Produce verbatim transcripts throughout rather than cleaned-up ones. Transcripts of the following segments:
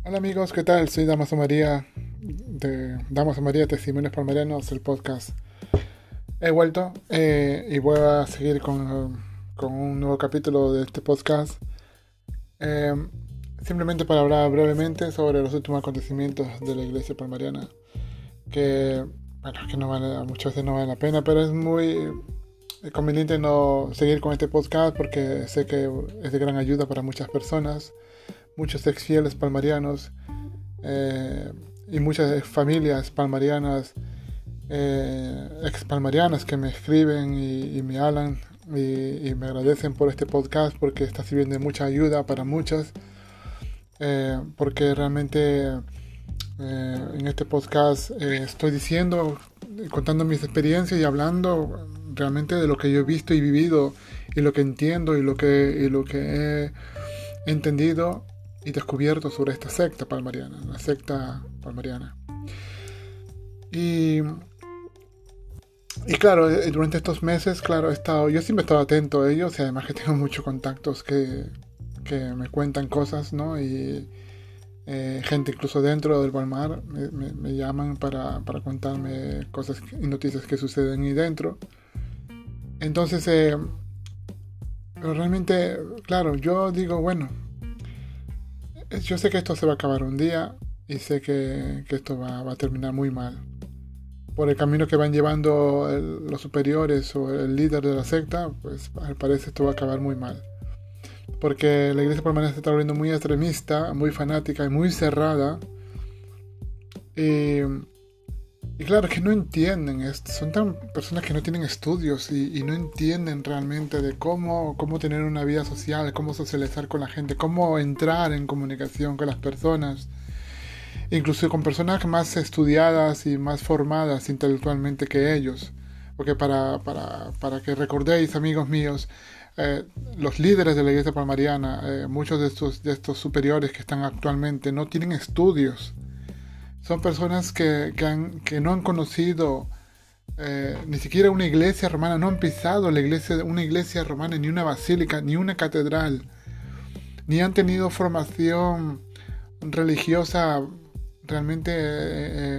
Hola amigos, ¿qué tal? Soy Damaso María de Damaso María Testimonios Palmarianos, el podcast. He vuelto eh, y voy a seguir con, con un nuevo capítulo de este podcast. Eh, Simplemente para hablar brevemente sobre los últimos acontecimientos de la iglesia palmariana, que, bueno, que no vale, muchas veces no vale la pena, pero es muy conveniente no seguir con este podcast porque sé que es de gran ayuda para muchas personas, muchos ex fieles palmarianos. Eh, y muchas familias palmarianas, eh, ex palmarianas que me escriben y, y me hablan y, y me agradecen por este podcast porque está sirviendo de mucha ayuda para muchas, eh, porque realmente eh, en este podcast eh, estoy diciendo, contando mis experiencias y hablando realmente de lo que yo he visto y vivido y lo que entiendo y lo que, y lo que he entendido y descubierto sobre esta secta palmariana, la secta palmariana. Y, y claro, durante estos meses, claro, he estado, yo siempre he estado atento a ellos y además que tengo muchos contactos que, que me cuentan cosas, ¿no? Y eh, gente incluso dentro del Palmar me, me, me llaman para, para contarme cosas y noticias que suceden ahí dentro. Entonces, eh, pero realmente, claro, yo digo, bueno, yo sé que esto se va a acabar un día y sé que, que esto va, va a terminar muy mal. Por el camino que van llevando el, los superiores o el líder de la secta, pues al parecer esto va a acabar muy mal. Porque la iglesia palmariana se está volviendo muy extremista, muy fanática y muy cerrada. Y, y claro, que no entienden esto. Son tan personas que no tienen estudios y, y no entienden realmente de cómo, cómo tener una vida social, cómo socializar con la gente, cómo entrar en comunicación con las personas. Incluso con personas más estudiadas y más formadas intelectualmente que ellos. Porque para, para, para que recordéis, amigos míos, eh, los líderes de la iglesia palmariana, eh, muchos de estos, de estos superiores que están actualmente no tienen estudios. Son personas que, que, han, que no han conocido eh, ni siquiera una iglesia romana, no han pisado la iglesia, una iglesia romana, ni una basílica, ni una catedral, ni han tenido formación religiosa realmente eh,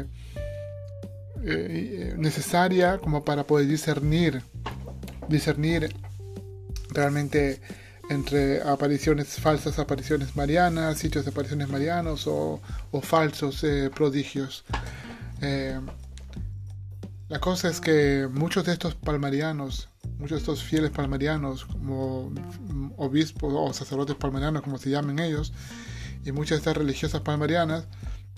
eh, necesaria como para poder discernir discernir realmente entre apariciones, falsas apariciones marianas, sitios de apariciones marianos o, o falsos eh, prodigios. Eh, la cosa es que muchos de estos palmarianos, muchos de estos fieles palmarianos, como obispos o sacerdotes palmarianos, como se llamen ellos, y muchas de estas religiosas palmarianas,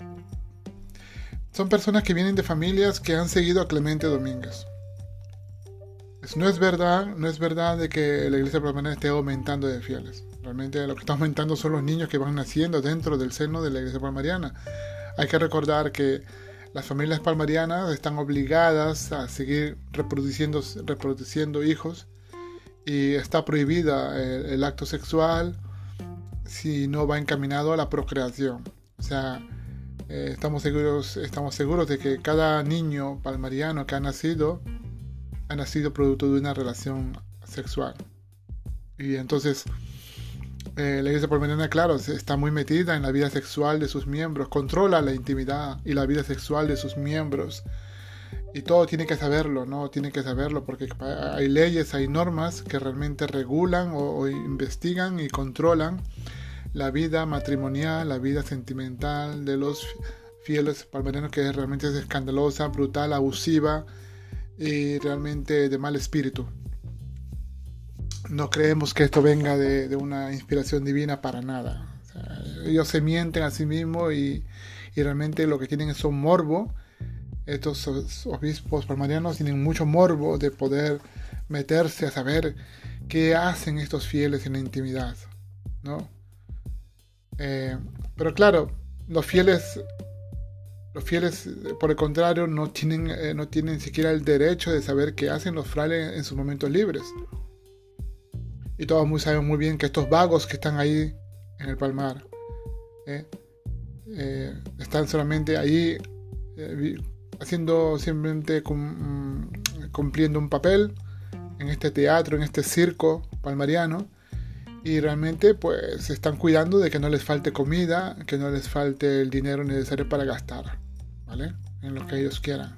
son personas que vienen de familias que han seguido a Clemente Domínguez. No es verdad, no es verdad de que la iglesia palmariana esté aumentando de fieles. Realmente lo que está aumentando son los niños que van naciendo dentro del seno de la iglesia palmariana. Hay que recordar que las familias palmarianas están obligadas a seguir reproduciendo, reproduciendo hijos y está prohibida el, el acto sexual si no va encaminado a la procreación. O sea, eh, estamos seguros, estamos seguros de que cada niño palmariano que ha nacido ha nacido producto de una relación sexual. Y entonces eh, la iglesia palmariana, claro, está muy metida en la vida sexual de sus miembros, controla la intimidad y la vida sexual de sus miembros. Y todo tiene que saberlo, ¿no? Tiene que saberlo porque hay leyes, hay normas que realmente regulan o, o investigan y controlan la vida matrimonial, la vida sentimental de los fieles palmarianos, que realmente es escandalosa, brutal, abusiva y realmente de mal espíritu. No creemos que esto venga de, de una inspiración divina para nada. O sea, ellos se mienten a sí mismos y, y realmente lo que tienen es un morbo. Estos obispos palmarianos tienen mucho morbo de poder meterse a saber qué hacen estos fieles en la intimidad, ¿no? Eh, pero claro, los fieles Los fieles, por el contrario, no tienen, eh, no tienen ni siquiera el derecho de saber qué hacen los frailes en sus momentos libres. Y todos muy, saben muy bien que estos vagos que están ahí en el Palmar eh, eh, están solamente ahí eh, haciendo simplemente cum, cumpliendo un papel en este teatro, en este circo palmariano, y realmente pues se están cuidando de que no les falte comida, que no les falte el dinero necesario para gastar, ¿vale? En lo que ellos quieran.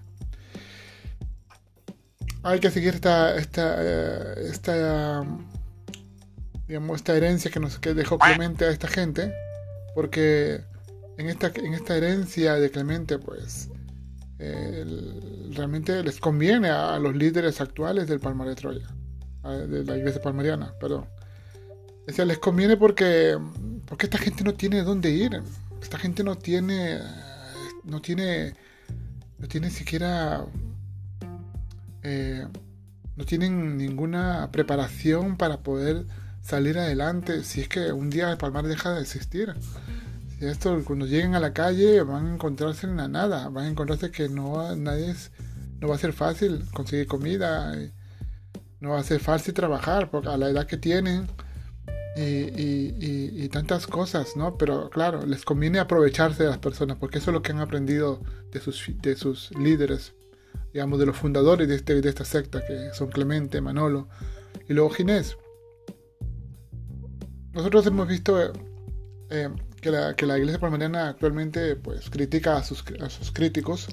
Hay que seguir esta esta eh, esta digamos esta herencia que nos que dejó Clemente a esta gente, porque en esta en esta herencia de Clemente pues eh, el, realmente les conviene a, a los líderes actuales del Palmar de Troya, a, de la iglesia palmariana, perdón. O sea, les conviene porque porque esta gente no tiene dónde ir. Esta gente no tiene no tiene no tiene siquiera eh, no tienen ninguna preparación para poder salir adelante si es que un día el Palmar deja de existir. Si esto, cuando lleguen a la calle van a encontrarse en la nada, van a encontrarse que no, nadie es, no va a ser fácil conseguir comida, no va a ser fácil trabajar porque a la edad que tienen y, y, y, y tantas cosas, ¿no? Pero claro, les conviene aprovecharse de las personas porque eso es lo que han aprendido de sus, de sus líderes, digamos, de los fundadores de, este, de esta secta, que son Clemente, Manolo y luego Ginés. Nosotros hemos visto eh, que, la, que la iglesia palmariana actualmente pues critica a sus, a sus críticos.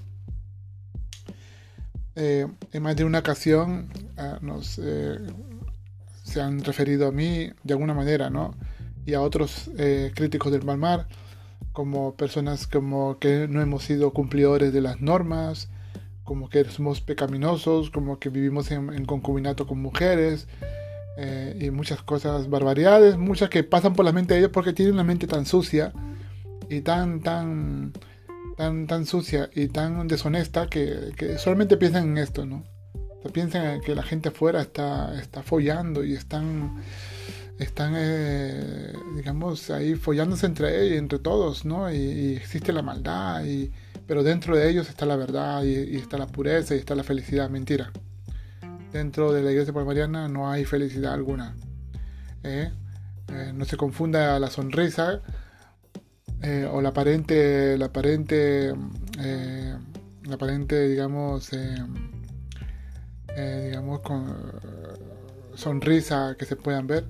Eh, en más de una ocasión eh, nos, eh, se han referido a mí de alguna manera, ¿no? Y a otros eh, críticos del Palmar como personas como que no hemos sido cumplidores de las normas, como que somos pecaminosos, como que vivimos en, en concubinato con mujeres, eh, y muchas cosas, barbaridades, muchas que pasan por la mente de ellos porque tienen una mente tan sucia y tan, tan, tan, tan sucia y tan deshonesta que, que solamente piensan en esto, ¿no? O sea, piensan en que la gente afuera está, está follando y están, están eh, digamos, ahí follándose entre ellos, entre todos, ¿no? Y, y existe la maldad, y, pero dentro de ellos está la verdad y, y está la pureza y está la felicidad. Mentira. Dentro de la iglesia palmariana no hay felicidad alguna. ¿Eh? Eh, no se confunda la sonrisa eh, o la aparente, la aparente, eh, la aparente, digamos, eh, eh, digamos, con uh, sonrisa que se puedan ver,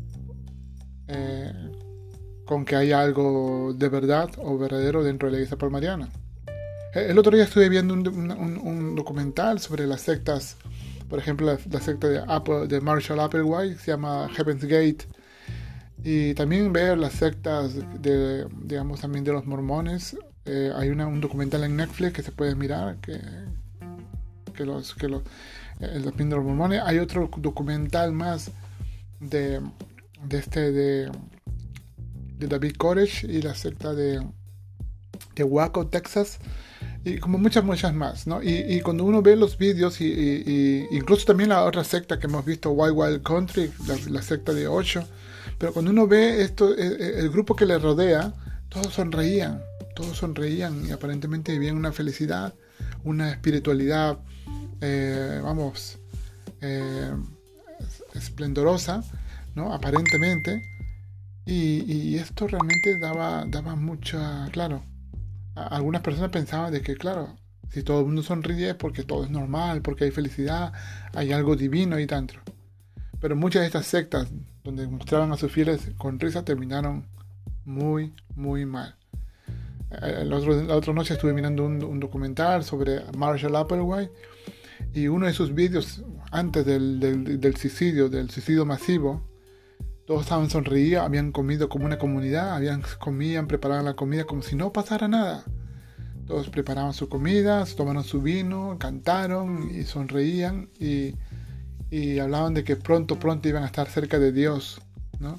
eh, con que haya algo de verdad o verdadero dentro de la iglesia palmariana. El otro día estuve viendo un, un, un documental sobre las sectas, por ejemplo, la, la secta de, Apple, de Marshall Applewhite, se llama Heaven's Gate, y también ver las sectas de, digamos, también de los mormones. Eh, hay una, un documental en Netflix que se puede mirar, que, que los, que los, el de los mormones. Hay otro documental más de, de este, de, de David Koresh y la secta de, de Waco, Texas. Y como muchas, muchas más, ¿no? Y, y cuando uno ve los vídeos, y, y, y incluso también la otra secta que hemos visto, Wild Wild Country, la, la secta de ocho, pero cuando uno ve esto, el, el grupo que le rodea, todos sonreían, todos sonreían y aparentemente vivían una felicidad, una espiritualidad, eh, vamos, eh, esplendorosa, ¿no? Aparentemente, y, y esto realmente daba, daba mucha, claro, algunas personas pensaban de que, claro, si todo el mundo sonríe es porque todo es normal, porque hay felicidad, hay algo divino y tanto. Pero muchas de estas sectas donde mostraban a sus fieles con risa terminaron muy, muy mal. El otro, la otra noche estuve mirando un, un documental sobre Marshall Applewhite, y uno de sus vídeos antes del, del, del suicidio, del suicidio masivo, todos estaban sonreídos, habían comido como una comunidad, habían comían, preparaban la comida como si no pasara nada. Todos preparaban su comida, tomaron su vino, cantaron y sonreían y, y hablaban de que pronto, pronto iban a estar cerca de Dios, ¿no?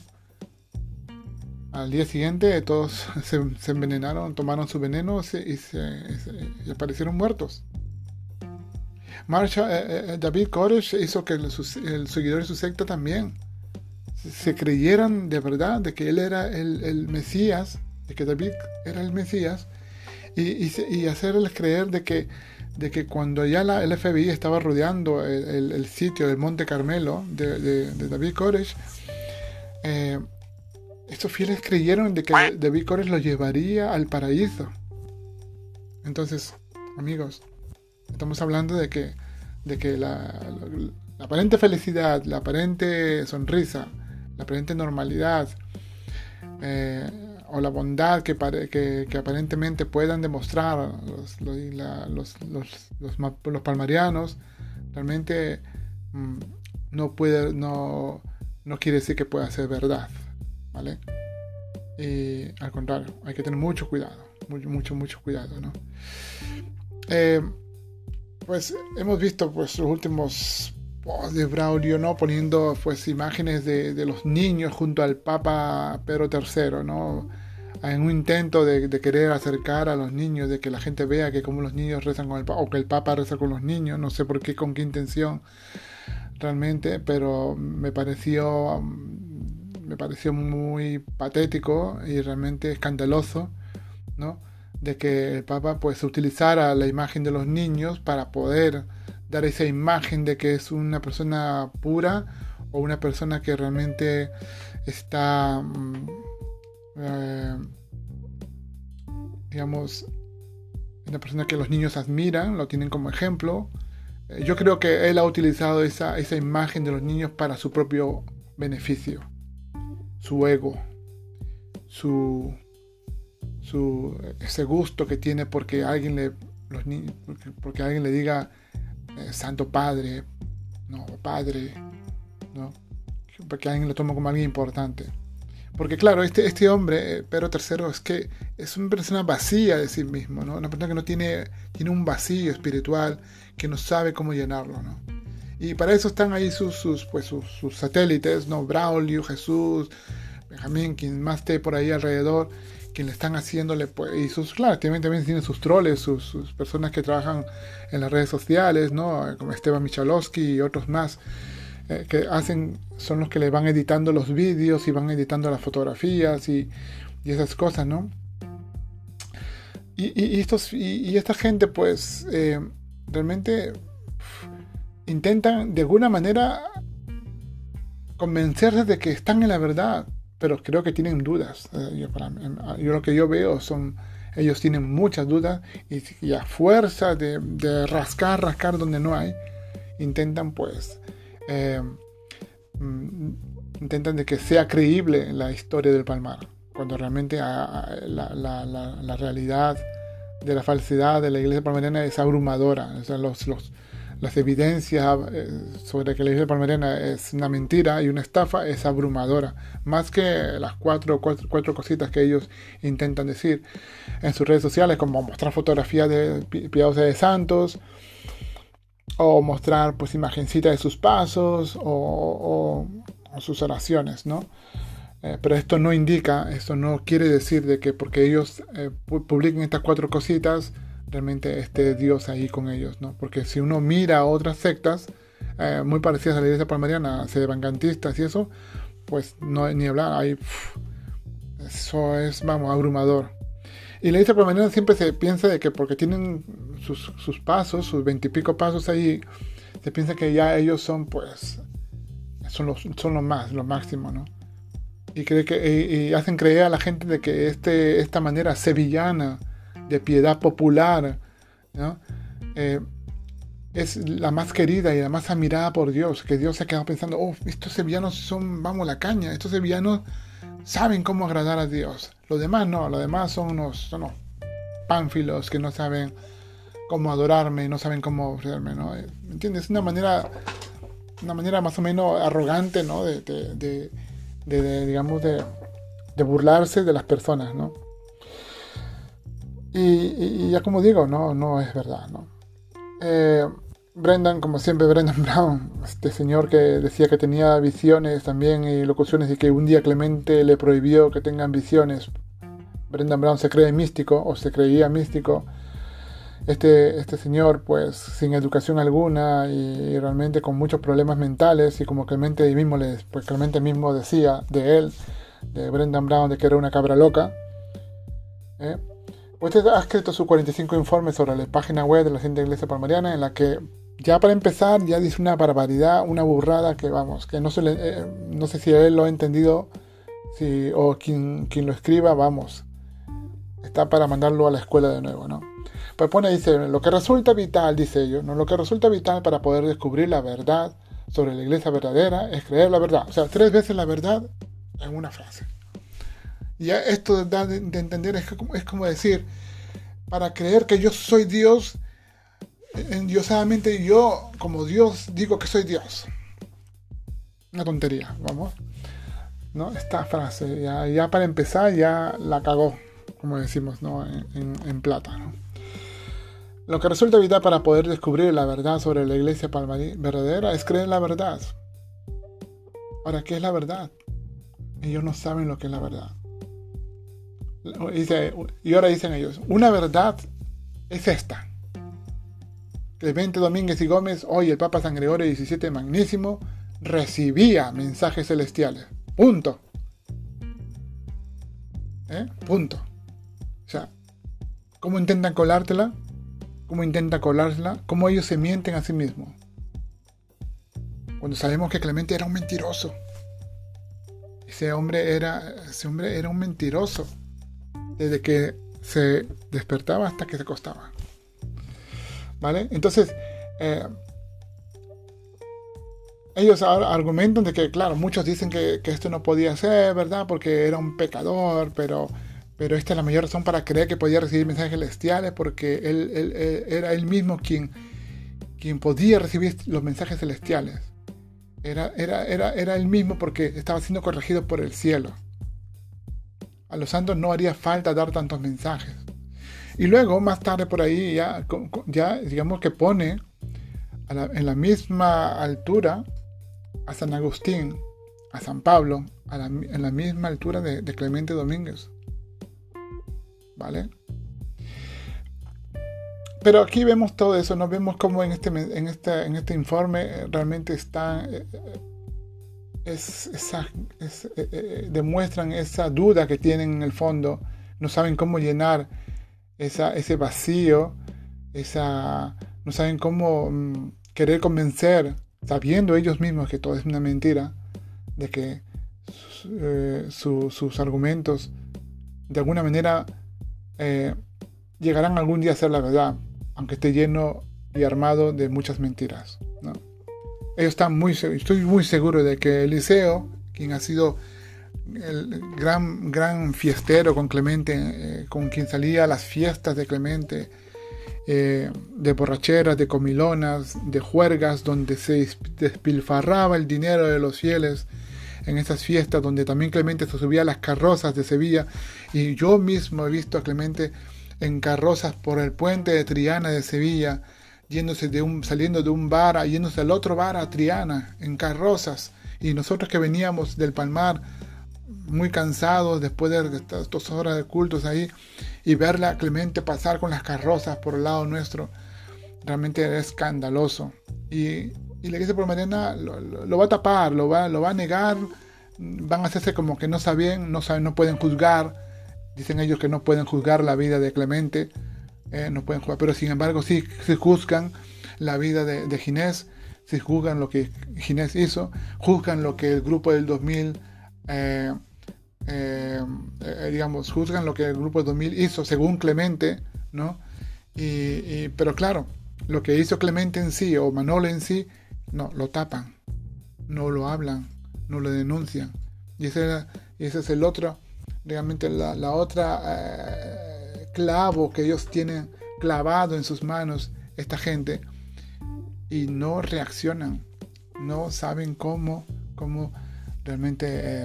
Al día siguiente todos se, se envenenaron, tomaron su veneno y, se, y, se, y aparecieron muertos. Marshall, eh, eh, David Koresh hizo que el, el seguidor de su secta también se creyeran de verdad de que él era el, el Mesías, de que David era el Mesías, y, y, y hacerles creer de que, de que cuando ya la, el F B I estaba rodeando el, el, el sitio del Monte Carmelo de, de, de David Koresh, eh, estos fieles creyeron de que David Koresh los llevaría al paraíso. Entonces, amigos, estamos hablando de que, de que la, la, la aparente felicidad, la aparente sonrisa, la aparente normalidad, eh, o la bondad que, pare, que, que aparentemente puedan demostrar los, los, la, los, los, los, los palmarianos, realmente mmm, no puede, no, no quiere decir que pueda ser verdad, ¿vale? Y al contrario, hay que tener mucho cuidado, mucho, mucho, mucho cuidado, ¿no? Eh, pues hemos visto pues los últimos posts de Braulio, ¿no? Poniendo pues imágenes de, de los niños junto al Papa Pedro tercero, ¿no? En un intento de, de querer acercar a los niños, de que la gente vea que como los niños rezan con el Papa, o que el Papa reza con los niños, no sé por qué, con qué intención realmente, pero me pareció me pareció muy patético y realmente escandaloso, ¿no? De que el Papa pues utilizara la imagen de los niños para poder dar esa imagen de que es una persona pura o una persona que realmente está eh, digamos, una persona que los niños admiran, lo tienen como ejemplo. eh, yo creo que él ha utilizado esa, esa imagen de los niños para su propio beneficio, su ego, su su ese gusto que tiene porque alguien le los niños porque, porque alguien le diga eh, Santo Padre, no, Padre, no, porque alguien lo toma como alguien importante. Porque claro, este, este hombre, Pedro tercero, es que es una persona vacía de sí mismo, ¿no? Una persona que no tiene, tiene un vacío espiritual, que no sabe cómo llenarlo, ¿no? Y para eso están ahí sus, sus, pues, sus, sus satélites, ¿no? Braulio, Jesús, Benjamín, quien más esté por ahí alrededor, quien le están haciéndole, pues, y sus, claro, también, también tienen sus troles, sus, sus personas que trabajan en las redes sociales, ¿no? Como Esteban Michalowski y otros más, eh, que hacen, son los que le van editando los vídeos y van editando las fotografías y, y esas cosas, ¿no? Y, y, y, estos, y, y esta gente, pues, eh, realmente pff, intentan de alguna manera convencerse de que están en la verdad, pero creo que tienen dudas. Eh, yo, para, yo lo que yo veo son, ellos tienen muchas dudas y, y a fuerza de, de rascar, rascar donde no hay, intentan pues, eh, intentan de que sea creíble la historia del Palmar, cuando realmente a, a, la, la, la, la realidad de la falsedad de la iglesia palmariana es abrumadora. O sea, los, los Las evidencias sobre que la iglesia palmariana es una mentira y una estafa es abrumadora, más que las cuatro, cuatro, cuatro cositas que ellos intentan decir en sus redes sociales, como mostrar fotografías de piadosos de santos, o mostrar pues imagencitas de sus pasos, o, o, o sus oraciones, ¿no? Eh, pero esto no indica, esto no quiere decir de que porque ellos eh, publiquen estas cuatro cositas, realmente esté Dios ahí con ellos, ¿no? Porque si uno mira a otras sectas eh, muy parecidas a la iglesia palmariana, sedevantistas y eso, pues no hay ni hablar, ahí, pff, eso es, vamos, abrumador. Y la iglesia palmariana siempre se piensa de que porque tienen sus, sus pasos, sus veintipico pasos ahí, se piensa que ya ellos son, pues, son los, son los más, lo máximo, ¿no? Y, cree que, y, y hacen creer a la gente de que este, esta manera sevillana de piedad popular, ¿no? Eh, es la más querida y la más admirada por Dios, que Dios se ha quedado pensando, oh, estos sevillanos son, vamos, la caña, estos sevillanos saben cómo agradar a Dios. Los demás no, los demás son unos, son unos pánfilos que no saben cómo adorarme, no saben cómo ofrecerme, ¿no? ¿Me entiendes? Es una manera, una manera más o menos arrogante, ¿no? De, de, de, de, de digamos, de, de burlarse de las personas, ¿no? Y, y, y ya como digo, no, no es verdad, ¿no? Eh, Brendan, como siempre, Brendan Brown, este señor que decía que tenía visiones también y locuciones y que un día Clemente le prohibió que tengan visiones. Brendan Brown se cree místico o se creía místico. Este, este señor, pues, sin educación alguna y, y realmente con muchos problemas mentales, y como Clemente mismo, le, pues Clemente mismo decía de él, de Brendan Brown, de que era una cabra loca, ¿eh? Pues ha escrito sus cuarenta y cinco informes sobre la página web de la Santa Iglesia Palmariana, en la que ya para empezar ya dice una barbaridad, una burrada que vamos, que no, se le, eh, no sé si él lo ha entendido si, o quien, quien lo escriba, vamos, está para mandarlo a la escuela de nuevo, ¿no? Pues pone, dice, lo que resulta vital, dice ellos, ¿no? Lo que resulta vital para poder descubrir la verdad sobre la iglesia verdadera es creer la verdad. O sea, tres veces la verdad en una frase. Y esto da de entender, es como, es como decir, para creer que yo soy Dios, endiosadamente yo, como Dios, digo que soy Dios. Una tontería, vamos. ¿No? Esta frase, ya, ya para empezar, ya la cagó, como decimos, ¿no? en, en, en plata, ¿no? Lo que resulta vital para poder descubrir la verdad sobre la iglesia verdadera es creer la verdad. Ahora, ¿qué es la verdad? Ellos no saben lo que es la verdad. Y ahora dicen ellos, una verdad es esta. Clemente Domínguez y Gómez, hoy el Papa San Gregorio diecisiete Magnísimo, recibía mensajes celestiales. Punto. ¿Eh? Punto. O sea, ¿cómo intentan colártela? ¿Cómo intentan colársela? ¿Cómo ellos se mienten a sí mismos? Cuando sabemos que Clemente era un mentiroso. Ese hombre era, ese hombre era un mentiroso. Desde que se despertaba hasta que se acostaba. ¿Vale? Entonces, eh, ellos ahora argumentan de que, claro, muchos dicen que, que esto no podía ser, ¿verdad? Porque era un pecador, pero, pero esta es la mayor razón para creer que podía recibir mensajes celestiales, porque él, él, él era él mismo quien, quien podía recibir los mensajes celestiales. Era, era, era, era él mismo porque estaba siendo corregido por el cielo. A los santos no haría falta dar tantos mensajes. Y luego, más tarde por ahí, ya, ya digamos que pone a la, en la misma altura a San Agustín, a San Pablo, a la, en la misma altura de, de Clemente Domínguez. ¿Vale? Pero aquí vemos todo eso, nos vemos cómo en este, en este, en este informe realmente está, eh, es, esa, es, eh, eh, demuestran esa duda que tienen en el fondo, no saben cómo llenar esa, ese vacío, esa, no saben cómo um, querer convencer, sabiendo ellos mismos que todo es una mentira, de que eh, su, sus argumentos de alguna manera eh, llegarán algún día a ser la verdad, aunque esté lleno y armado de muchas mentiras, ¿no? Ellos están muy, estoy muy seguro de que Eliseo, quien ha sido el gran, gran fiestero con Clemente, eh, con quien salía a las fiestas de Clemente, eh, de borracheras, de comilonas, de juergas, donde se despilfarraba el dinero de los fieles, en esas fiestas donde también Clemente se subía a las carrozas de Sevilla, y yo mismo he visto a Clemente en carrozas por el puente de Triana de Sevilla, yéndose de un, saliendo de un bar, a, yéndose al otro bar a Triana, en carrozas, y nosotros que veníamos del Palmar, muy cansados después de estas dos horas de cultos ahí, y verla a Clemente pasar con las carrozas por el lado nuestro, realmente era escandaloso. Y, y la iglesia palmariana lo, lo, lo va a tapar, lo va, lo va a negar, van a hacerse como que no saben, no saben, no pueden juzgar. Dicen ellos que no pueden juzgar la vida de Clemente, eh, no pueden juzgar, pero sin embargo sí, sí juzgan la vida de, de Ginés, sí juzgan lo que Ginés hizo, juzgan lo que el grupo del dos mil, eh, eh, eh, digamos, juzgan lo que el grupo del dos mil hizo según Clemente, ¿no? Y, y, pero claro, lo que hizo Clemente en sí, o Manolo en sí, no, lo tapan, no lo hablan, no lo denuncian. Y ese, era, ese es el otro, realmente la, la otra eh, clavo que ellos tienen clavado en sus manos, esta gente, y no reaccionan, no saben cómo, cómo realmente eh,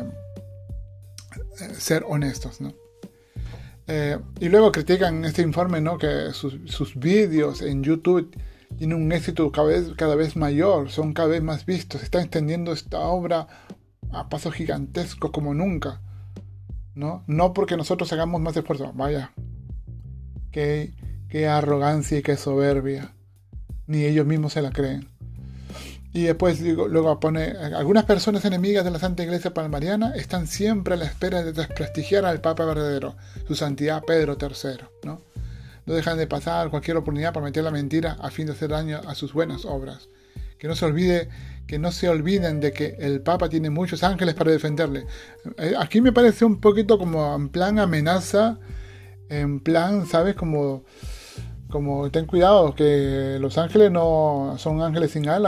ser honestos, ¿no? Eh, y luego critican este informe, ¿no? Que sus, sus vídeos en YouTube tienen un éxito cada vez, cada vez mayor, son cada vez más vistos, se está extendiendo esta obra a pasos gigantescos como nunca, ¿no? No porque nosotros hagamos más esfuerzo, vaya, qué, qué arrogancia y qué soberbia, ni ellos mismos se la creen. Y después digo, luego pone, algunas personas enemigas de la Santa Iglesia Palmariana están siempre a la espera de desprestigiar al Papa verdadero, su santidad Pedro tercero, ¿no? No dejan de pasar cualquier oportunidad para meter la mentira a fin de hacer daño a sus buenas obras. Que no se olvide, que no se olviden de que el Papa tiene muchos ángeles para defenderle. Aquí me parece un poquito como en plan amenaza, en plan, ¿sabes? Como, como ten cuidado, que los ángeles no son ángeles sin ala y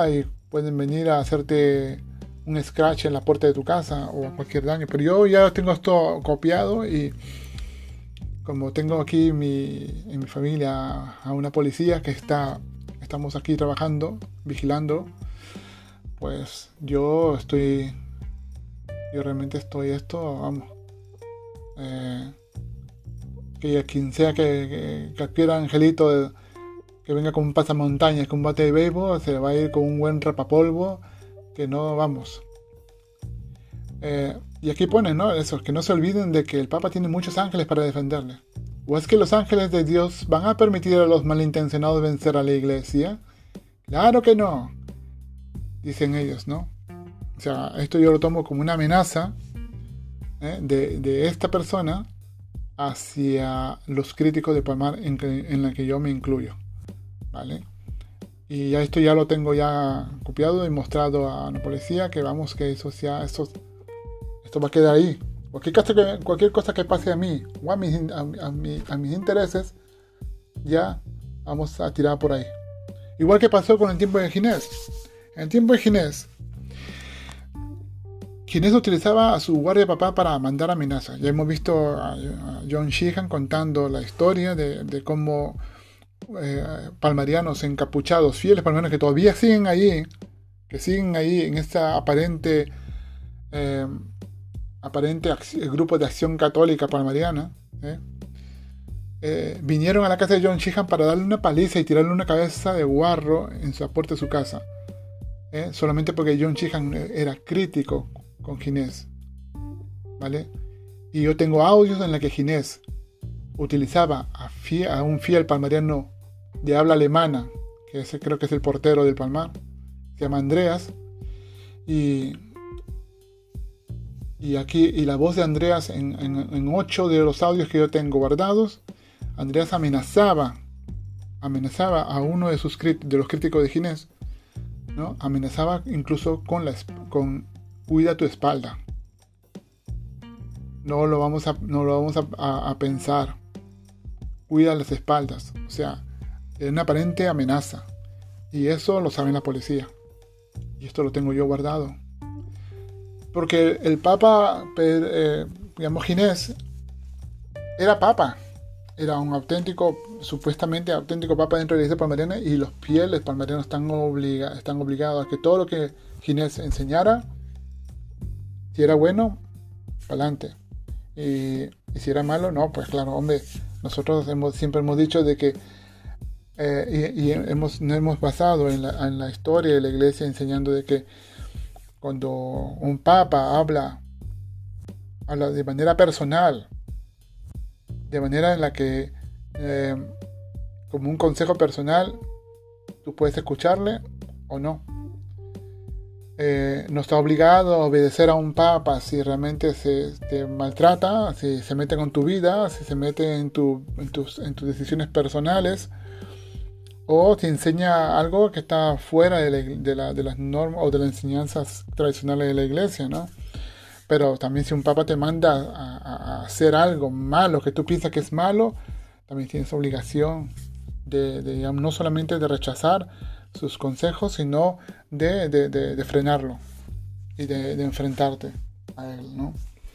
pueden venir a hacerte un scratch en la puerta de tu casa o cualquier daño. Pero yo ya tengo esto copiado y como tengo aquí mi, en mi familia a una policía que está, estamos aquí trabajando, vigilando, pues yo estoy, yo realmente estoy esto, vamos, eh, que quien sea que, que, que adquiera angelito de, que venga con un pasamontañas, con un bate de béisbol, se va a ir con un buen rapapolvo, que no, vamos. Eh, y aquí ponen, ¿no? Eso, que no se olviden de que el Papa tiene muchos ángeles para defenderle. ¿O es que los ángeles de Dios van a permitir a los malintencionados vencer a la iglesia? Claro que no, dicen ellos, ¿no? O sea, esto yo lo tomo como una amenaza ¿eh? de, de esta persona hacia los críticos de Palmar en, que, en la que yo me incluyo, ¿vale? Y ya esto ya lo tengo ya copiado y mostrado a la policía, que vamos, que eso ya, eso, esto va a quedar ahí. Cualquier cosa que, cualquier cosa que pase a mí o a mis, a, a, mi, a mis intereses, ya vamos a tirar por ahí. Igual que pasó con el tiempo de Ginés. En el tiempo de Ginés, Ginés utilizaba a su guardia papá para mandar amenazas. Ya hemos visto a, a John Sheehan contando la historia de, de cómo eh, palmarianos encapuchados, fieles palmarianos que todavía siguen ahí, que siguen ahí en esta aparente eh, aparente grupo de acción católica palmariana, ¿eh? Eh, vinieron a la casa de John Sheehan para darle una paliza y tirarle una cabeza de guarro en la puerta de su casa, ¿eh? Solamente porque John Sheehan era crítico con Ginés, ¿vale? Y yo tengo audios en los que Ginés utilizaba a, fiel, a un fiel palmariano de habla alemana, que ese creo que es el portero del Palmar, se llama Andreas, y y aquí y la voz de Andreas en, en, en ocho de los audios que yo tengo guardados, Andreas amenazaba amenazaba a uno de sus de los críticos de Ginés, ¿no? Amenazaba incluso con la con cuida tu espalda, no lo vamos a no lo vamos a, a, a pensar, cuida las espaldas, o sea, es una aparente amenaza, y eso lo sabe la policía, y esto lo tengo yo guardado. Porque el Papa, eh, digamos, Ginés, era Papa. Era un auténtico, supuestamente auténtico Papa dentro de la iglesia palmariana, y los fieles palmarianos están, obliga, están obligados a que todo lo que Ginés enseñara, si era bueno, para adelante. Y, y si era malo, no, pues claro, hombre, nosotros hemos, siempre hemos dicho de que, eh, y, y hemos, nos hemos basado en la, en la historia de la iglesia enseñando de que cuando un papa habla, habla de manera personal, de manera en la que, eh, como un consejo personal, tú puedes escucharle o no. Eh, no está obligado a obedecer a un papa si realmente se te maltrata, si se mete con tu vida, si se mete en, tu, en, tus, en tus decisiones personales, o te enseña algo que está fuera de, la, de, la, de las normas o de las enseñanzas tradicionales de la iglesia, ¿no? Pero también si un papa te manda a, a hacer algo malo que tú piensas que es malo, también tienes obligación de, de digamos, no solamente de rechazar sus consejos, sino de, de, de, de frenarlo y de, de enfrentarte a él, ¿no?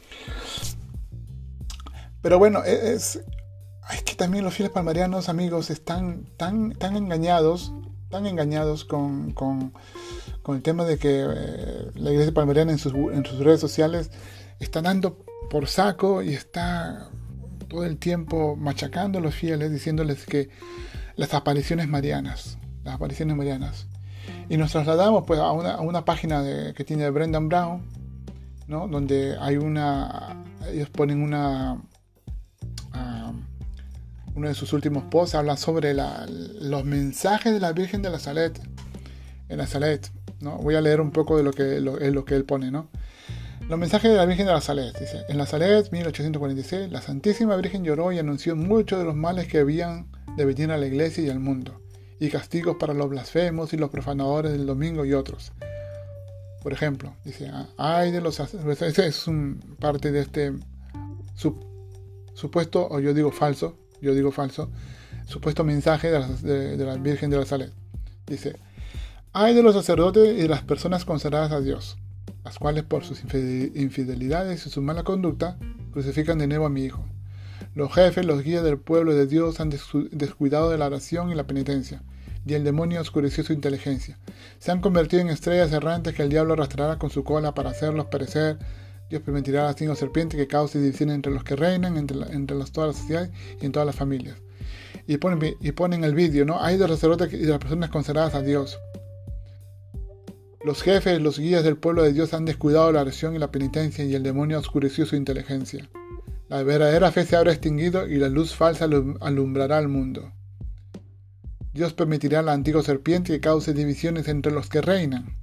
Pero bueno, es... Es que también los fieles palmarianos, amigos, están tan, tan engañados, tan engañados con, con, con el tema de que eh, la iglesia palmariana en sus, en sus redes sociales está dando por saco y está todo el tiempo machacando a los fieles, diciéndoles que las apariciones marianas, las apariciones marianas. Y nos trasladamos pues a una, a una página de, que tiene Brendan Brown, ¿no? Donde hay una, ellos ponen una... Uh, uno de sus últimos posts habla sobre la, los mensajes de la Virgen de la Salet, en la Salet, ¿no? Voy a leer un poco de lo que, lo, lo que él pone, ¿no? Los mensajes de la Virgen de la Salet, dice: en la Salet, mil ochocientos cuarenta y seis, la Santísima Virgen lloró y anunció muchos de los males que habían de venir a la iglesia y al mundo, y castigos para los blasfemos y los profanadores del domingo y otros. Por ejemplo, dice, ay de los... Ese es un parte de este sub, supuesto, o yo digo falso, yo digo falso, supuesto mensaje de la, de, de la Virgen de la Salet. Dice: Ay de los sacerdotes y de las personas consagradas a Dios, las cuales por sus infidelidades y su mala conducta crucifican de nuevo a mi Hijo. Los jefes, los guías del pueblo de Dios han descuidado de la oración y la penitencia, y el demonio oscureció su inteligencia. Se han convertido en estrellas errantes que el diablo arrastrará con su cola para hacerlos perecer. Dios permitirá a la signo serpiente que cause división entre los que reinan, entre, la, entre las, todas las sociedades y en todas las familias. Y ponen, y ponen el vídeo, ¿no? Hay de los sacerdotes y de las personas consagradas a Dios. Los jefes, los guías del pueblo de Dios han descuidado la oración y la penitencia, y el demonio oscureció su inteligencia. La verdadera fe se habrá extinguido y la luz falsa alumbrará al mundo. Dios permitirá a la antigua serpiente que cause divisiones entre los que reinan.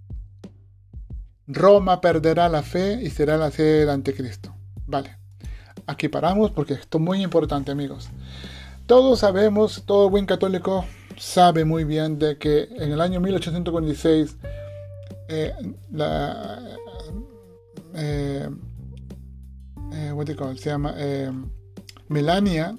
Roma perderá la fe y será la sede del anticristo. Vale, aquí paramos porque esto es muy importante, amigos. Todos sabemos, todo buen católico sabe muy bien de que en el año mil ochocientos cuarenta y seis eh, la... Eh, eh, what do you call it? Se llama eh, Melania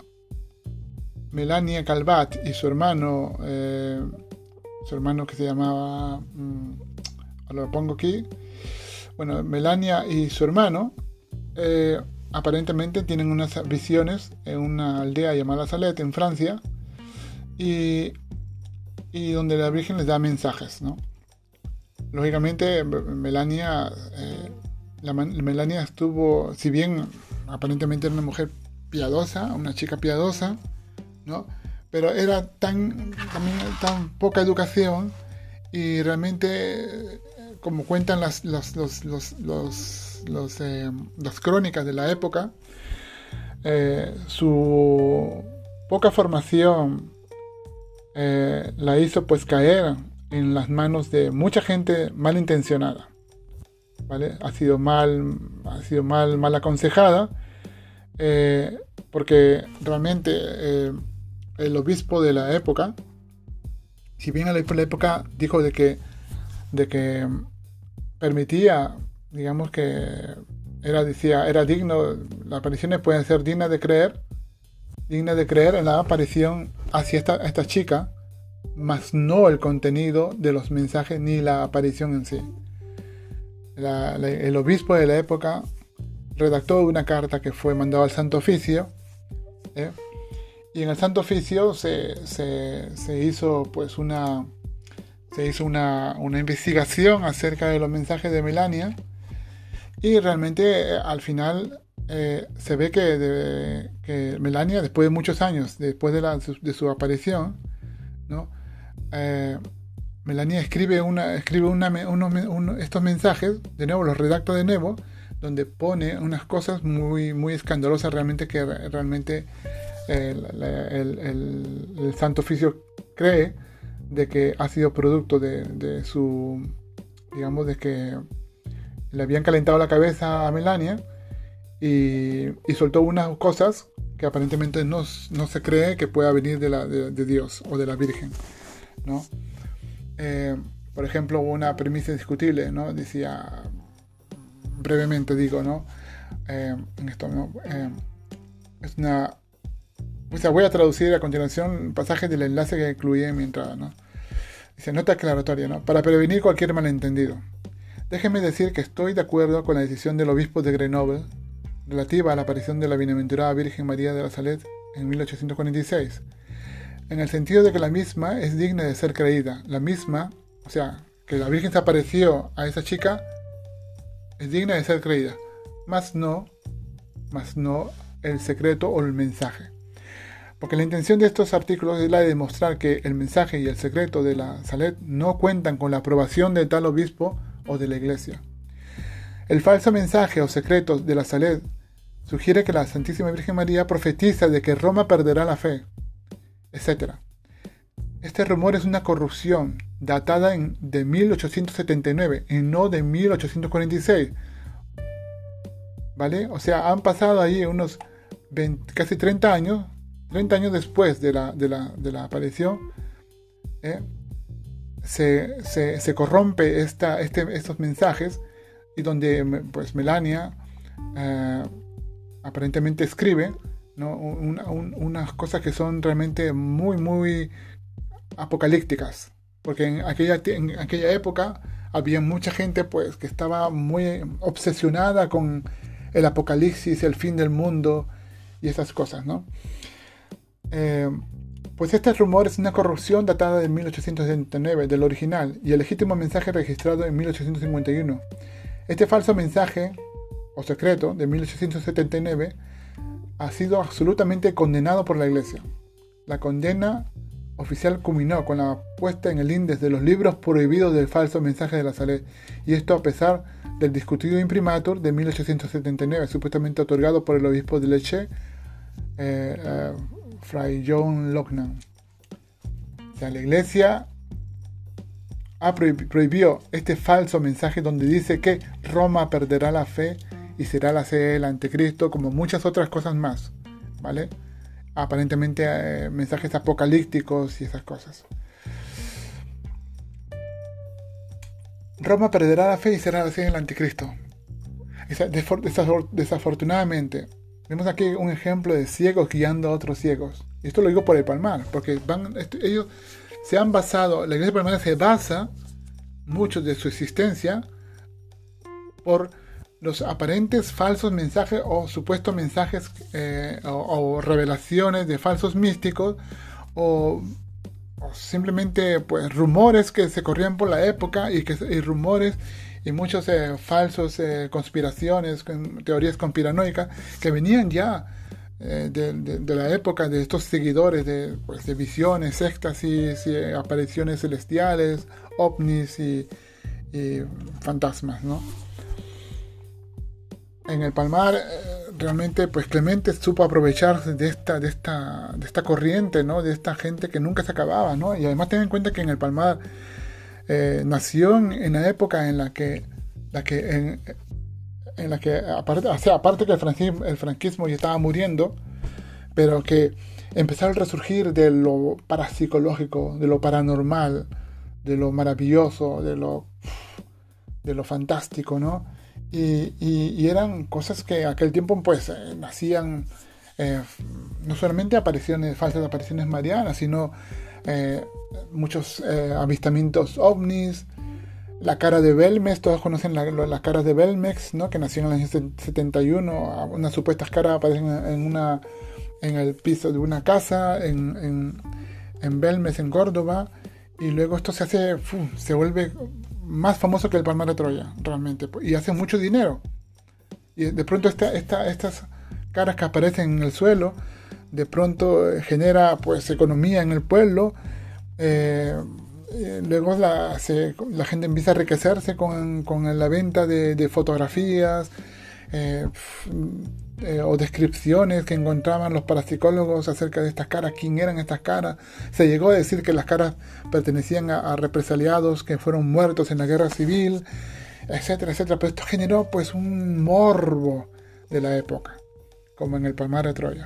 Melania Calvat y su hermano eh, su hermano que se llamaba mmm, lo pongo aquí. Bueno, Melania y su hermano eh, aparentemente tienen unas visiones en una aldea llamada Salet, en Francia, y, y donde la Virgen les da mensajes, ¿no? Lógicamente, Melania, eh, la, Melania estuvo, si bien aparentemente era una mujer piadosa, una chica piadosa, ¿no? Pero era tan, también, tan poca educación, y realmente, como cuentan las, las, los, los, los, los, eh, las crónicas de la época, eh, su poca formación eh, la hizo pues caer en las manos de mucha gente malintencionada, ¿vale? Ha sido mal, ha sido mal, mal aconsejada, eh, porque realmente eh, el obispo de la época, si bien el obispo de la época dijo de que, de que permitía, digamos que era, decía, era digno, las apariciones pueden ser dignas de creer, dignas de creer en la aparición hacia esta, esta chica, mas no el contenido de los mensajes ni la aparición en sí. La, la, el obispo de la época redactó una carta que fue mandada al Santo Oficio, ¿eh? Y en el Santo Oficio se, se, se hizo pues una se hizo una, una investigación acerca de los mensajes de Melania, y realmente eh, al final eh, se ve que, de, que Melania, después de muchos años después de, la, de su aparición, ¿no? eh, Melania escribe, una, escribe una, unos, uno, estos mensajes, de nuevo los redacta de nuevo, donde pone unas cosas muy, muy escandalosas realmente, que realmente el, el, el, el Santo Oficio cree de que ha sido producto de, de su, digamos, de que le habían calentado la cabeza a Melania, y, y soltó unas cosas que aparentemente no, no se cree que pueda venir de, la, de, de Dios o de la Virgen, ¿no? Eh, por ejemplo, una premisa indiscutible, ¿no? Decía, brevemente digo, ¿no? Eh, en esto, ¿no? Eh, es una... O sea, voy a traducir a continuación pasajes del enlace que incluí en mi entrada, ¿no? Dice, nota aclaratoria, ¿no? Para prevenir cualquier malentendido. Déjenme decir que estoy de acuerdo con la decisión del obispo de Grenoble relativa a la aparición de la bienaventurada Virgen María de la Salet en mil ochocientos cuarenta y seis, en el sentido de que la misma es digna de ser creída. La misma, o sea, que la Virgen se apareció a esa chica, es digna de ser creída, más no, más no el secreto o el mensaje. Porque la intención de estos artículos es la de demostrar que el mensaje y el secreto de la Salet no cuentan con la aprobación de tal obispo o de la Iglesia. El falso mensaje o secreto de la Salet sugiere que la Santísima Virgen María profetiza de que Roma perderá la fe, etcétera. Este rumor es una corrupción datada en, de mil ochocientos setenta y nueve y no de mil ochocientos cuarenta y seis. ¿Vale? O sea, han pasado ahí unos veinte, casi treinta años, treinta años después de la, de la, de la aparición, ¿eh? se, se, se corrompe esta, este, estos mensajes, y donde pues Melania eh, aparentemente escribe, ¿no? Una, un, unas cosas que son realmente muy, muy apocalípticas, porque en aquella, en aquella época había mucha gente pues que estaba muy obsesionada con el apocalipsis, el fin del mundo y esas cosas, ¿no? Eh, pues este rumor es una corrupción datada de mil ochocientos setenta y nueve del original y el legítimo mensaje registrado en mil ochocientos cincuenta y uno. Este falso mensaje o secreto de mil ochocientos setenta y nueve ha sido absolutamente condenado por la Iglesia. La condena oficial culminó con la puesta en el índice de los libros prohibidos del falso mensaje de la Salé, y esto a pesar del discutido imprimatur de mil ochocientos setenta y nueve, supuestamente otorgado por el obispo de Lecce, eh, eh, Fray John Loughnane. O sea, la Iglesia ha prohib- prohibió este falso mensaje donde dice que Roma perderá la fe y será la sede del anticristo, como muchas otras cosas más, ¿vale? Aparentemente eh, mensajes apocalípticos y esas cosas. Roma perderá la fe y será la sede del anticristo. Desafortunadamente, vemos aquí un ejemplo de ciegos guiando a otros ciegos. Y esto lo digo por el Palmar, porque van, esto, ellos se han basado, la iglesia palmar se basa mucho de su existencia por los aparentes falsos mensajes o supuestos mensajes eh, o, o revelaciones de falsos místicos o, o simplemente pues rumores que se corrían por la época y, que, y rumores y muchos eh, falsos eh, conspiraciones, teorías conspiranoicas que venían ya eh, de, de, de la época de estos seguidores de, pues, de visiones, éxtasis, y, eh, apariciones celestiales, ovnis y, y fantasmas, ¿no? En el Palmar eh, realmente pues Clemente supo aprovecharse de esta, de esta, de esta corriente, ¿no? De esta gente que nunca se acababa, ¿no? Y además ten en cuenta que en el Palmar eh, nació en, en la época en la que, la que en, en la que aparte, o sea, aparte que el franquismo, el franquismo ya estaba muriendo, pero que empezó a resurgir de lo parapsicológico, de lo paranormal, de lo maravilloso, de lo, de lo fantástico, ¿no? Y, y, y eran cosas que aquel tiempo pues eh, nacían eh, no solamente apariciones, falsas apariciones marianas, sino eh, muchos eh, avistamientos ovnis, la cara de Belmex, todos conocen la, la cara de Belmex, ¿no? Que nació en el año setenta y uno, unas supuestas caras aparecen en, una, en el piso de una casa en, en, en Belmex, en Córdoba, y luego esto se hace, ¡fum!, se vuelve más famoso que el Palmar de Troya, realmente, y hace mucho dinero. Y de pronto esta, esta, estas caras que aparecen en el suelo, de pronto genera pues economía en el pueblo, eh, eh, luego la, se, la gente empieza a enriquecerse con, con la venta de, de fotografías eh, eh, o descripciones que encontraban los parapsicólogos acerca de estas caras, quién eran estas caras. Se llegó a decir que las caras pertenecían a, a represaliados que fueron muertos en la guerra civil, etcétera, etcétera. Pero esto generó pues un morbo de la época, como en el Palmar de Troya.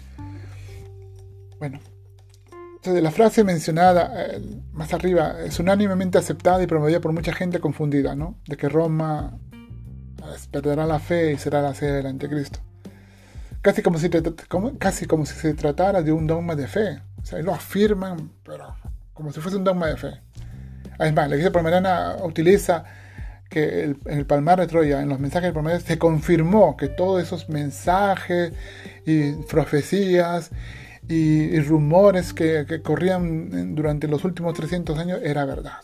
Bueno, entonces la frase mencionada eh, más arriba es unánimemente aceptada y promovida por mucha gente confundida, ¿no? De que Roma perderá la fe y será la sede del anticristo. Casi como, si, como, casi como si se tratara de un dogma de fe. O sea, lo afirman, pero como si fuese un dogma de fe. Además, la Iglesia palmariana utiliza que el, en el Palmar de Troya, en los mensajes del Palmar, se confirmó que todos esos mensajes y profecías y, y rumores que, que corrían durante los últimos trescientos años era verdad,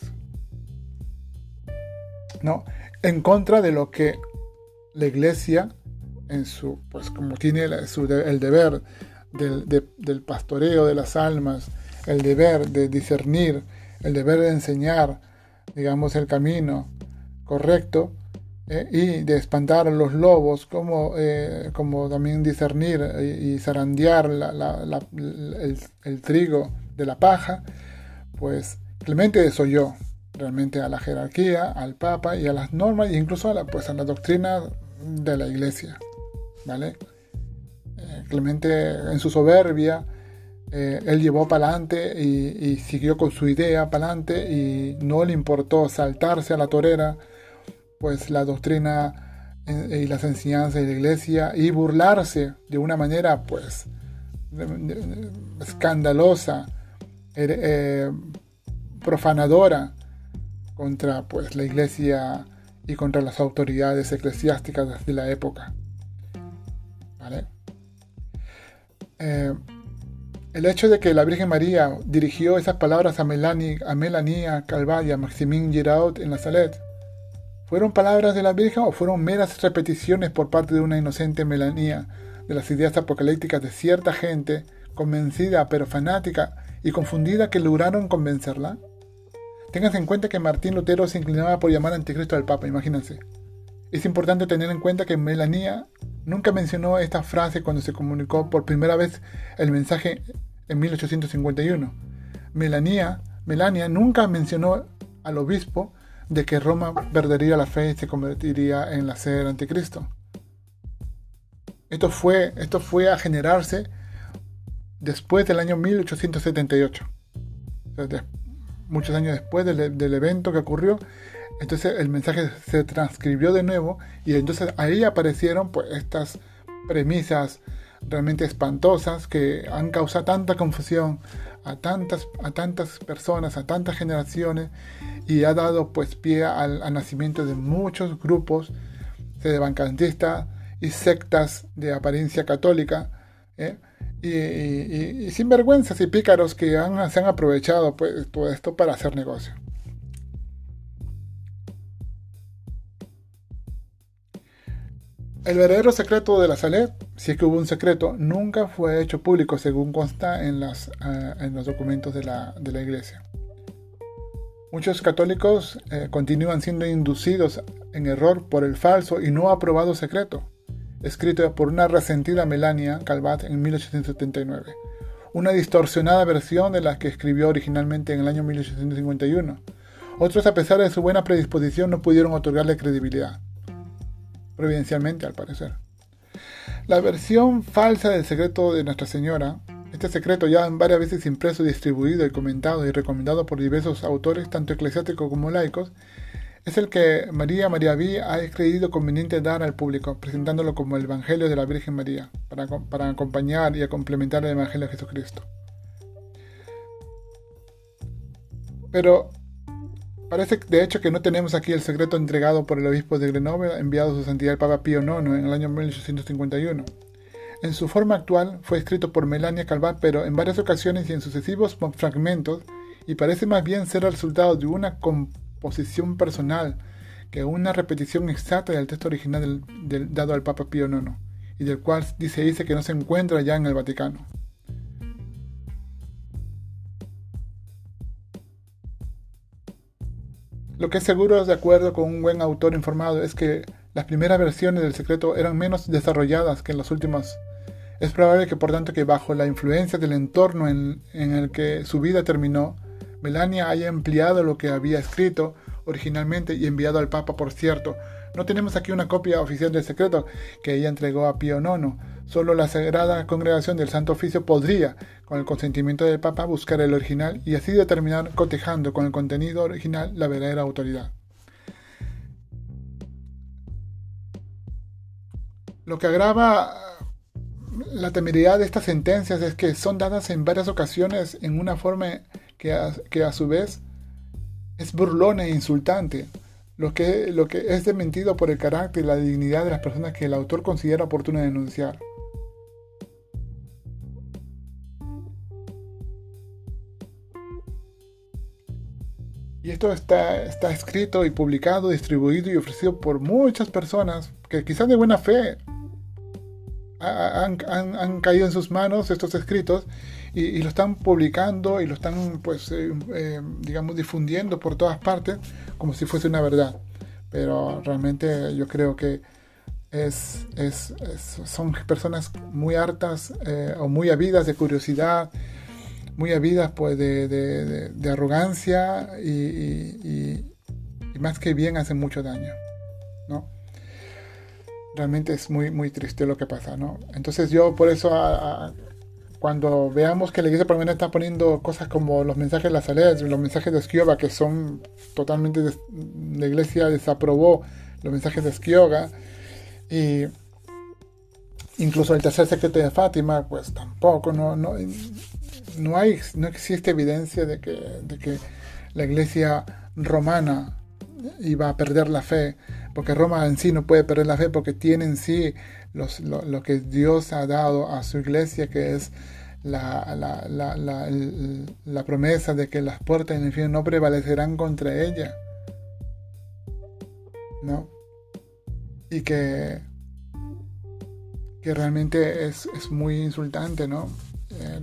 ¿no? En contra de lo que la Iglesia, en su, pues como tiene la, su, el deber del, de, del pastoreo de las almas, el deber de discernir, el deber de enseñar, digamos, el camino correcto, eh, y de espantar a los lobos, como, eh, como también discernir y, y zarandear la, la, la, el, el trigo de la paja, pues Clemente desoyó realmente a la jerarquía, al Papa y a las normas, e incluso a la, pues, a la doctrina de la Iglesia, ¿vale? Eh, Clemente, en su soberbia, eh, él llevó para adelante y, y siguió con su idea para adelante y no le importó saltarse a la torera pues la doctrina eh, y las enseñanzas de la Iglesia y burlarse de una manera pues de, de, de, escandalosa, eh, eh, profanadora contra pues la iglesia y contra las autoridades eclesiásticas de la época. ¿Vale? Eh, el hecho de que la Virgen María dirigió esas palabras a Melanie, a Melania Calvat y a Maximin Giraud en la Salet, ¿fueron palabras de la Virgen o fueron meras repeticiones por parte de una inocente Melania de las ideas apocalípticas de cierta gente convencida pero fanática y confundida que lograron convencerla? Tengan en cuenta que Martín Lutero se inclinaba por llamar anticristo al Papa, imagínense. Es importante tener en cuenta que Melania nunca mencionó esta frase cuando se comunicó por primera vez el mensaje en mil ochocientos cincuenta y uno. Melania, Melania nunca mencionó al obispo de que Roma perdería la fe y se convertiría en la sede del anticristo. Esto fue, esto fue a generarse después del año mil ochocientos setenta y ocho. O sea, muchos años después del, del evento que ocurrió, entonces el mensaje se transcribió de nuevo y entonces ahí aparecieron pues estas premisas realmente espantosas que han causado tanta confusión a tantas, a tantas personas, a tantas generaciones, y ha dado pues pie al, al nacimiento de muchos grupos sedevacantistas y sectas de apariencia católica, ¿eh? y, y, y, y sinvergüenzas y pícaros que han, se han aprovechado pues todo esto para hacer negocio. El verdadero secreto de la Salet, si es que hubo un secreto, nunca fue hecho público según consta en, las, uh, en los documentos de la, de la Iglesia. Muchos católicos eh, continúan siendo inducidos en error por el falso y no aprobado secreto, escrito por una resentida Melania Calvat en mil ochocientos setenta y nueve, una distorsionada versión de la que escribió originalmente en el año mil ochocientos cincuenta y uno. Otros, a pesar de su buena predisposición, no pudieron otorgarle credibilidad. Providencialmente, al parecer. La versión falsa del secreto de Nuestra Señora, este secreto ya varias veces impreso, distribuido y comentado y recomendado por diversos autores, tanto eclesiásticos como laicos, es el que María Mariaví ha creído conveniente dar al público, presentándolo como el Evangelio de la Virgen María, para, para acompañar y a complementar el Evangelio de Jesucristo. Pero parece de hecho que no tenemos aquí el secreto entregado por el obispo de Grenoble, enviado a su santidad el Papa Pío noveno en el año mil ochocientos cincuenta y uno. En su forma actual fue escrito por Melania Calvat, pero en varias ocasiones y en sucesivos fragmentos, y parece más bien ser el resultado de una composición personal que una repetición exacta del texto original del, del, dado al Papa Pío noveno, y del cual dice, dice que no se encuentra ya en el Vaticano. Lo que es seguro, de acuerdo con un buen autor informado, es que las primeras versiones del secreto eran menos desarrolladas que las últimas. Es probable que por tanto que bajo la influencia del entorno en, en el que su vida terminó, Melania haya empleado lo que había escrito originalmente y enviado al Papa. Por cierto, no tenemos aquí una copia oficial del secreto que ella entregó a Pío noveno. Solo la Sagrada Congregación del Santo Oficio podría, con el consentimiento del Papa, buscar el original y así determinar, cotejando con el contenido original, la verdadera autoridad. Lo que agrava la temeridad de estas sentencias es que son dadas en varias ocasiones en una forma que a, que a su vez es burlona e insultante, lo que, lo que es desmentido por el carácter y la dignidad de las personas que el autor considera oportuno denunciar. Y esto está, está escrito y publicado, distribuido y ofrecido por muchas personas que quizás de buena fe han, han, han caído en sus manos estos escritos y, y lo están publicando y lo están pues eh, eh, digamos difundiendo por todas partes como si fuese una verdad. Pero realmente yo creo que es, es, es, son personas muy hartas eh, o muy habidas de curiosidad, muy habidas pues de, de, de, de arrogancia y, y, y, y más que bien hacen mucho daño, ¿no? Realmente es muy muy triste lo que pasa, ¿no? Entonces yo por eso a, a, cuando veamos que la iglesia por lo menos está poniendo cosas como los mensajes de la Salet, los mensajes de Schiova, que son totalmente des, la iglesia desaprobó los mensajes de Schiova, y incluso el tercer secreto de Fátima, pues tampoco, no, no, no hay, no existe evidencia de que, de que la iglesia romana iba a perder la fe, porque Roma en sí no puede perder la fe porque tiene en sí los, lo, lo que Dios ha dado a su iglesia, que es la, la, la, la, el, la promesa de que las puertas del infierno no prevalecerán contra ella, ¿no? Y que, que realmente es, es muy insultante, ¿no? Eh,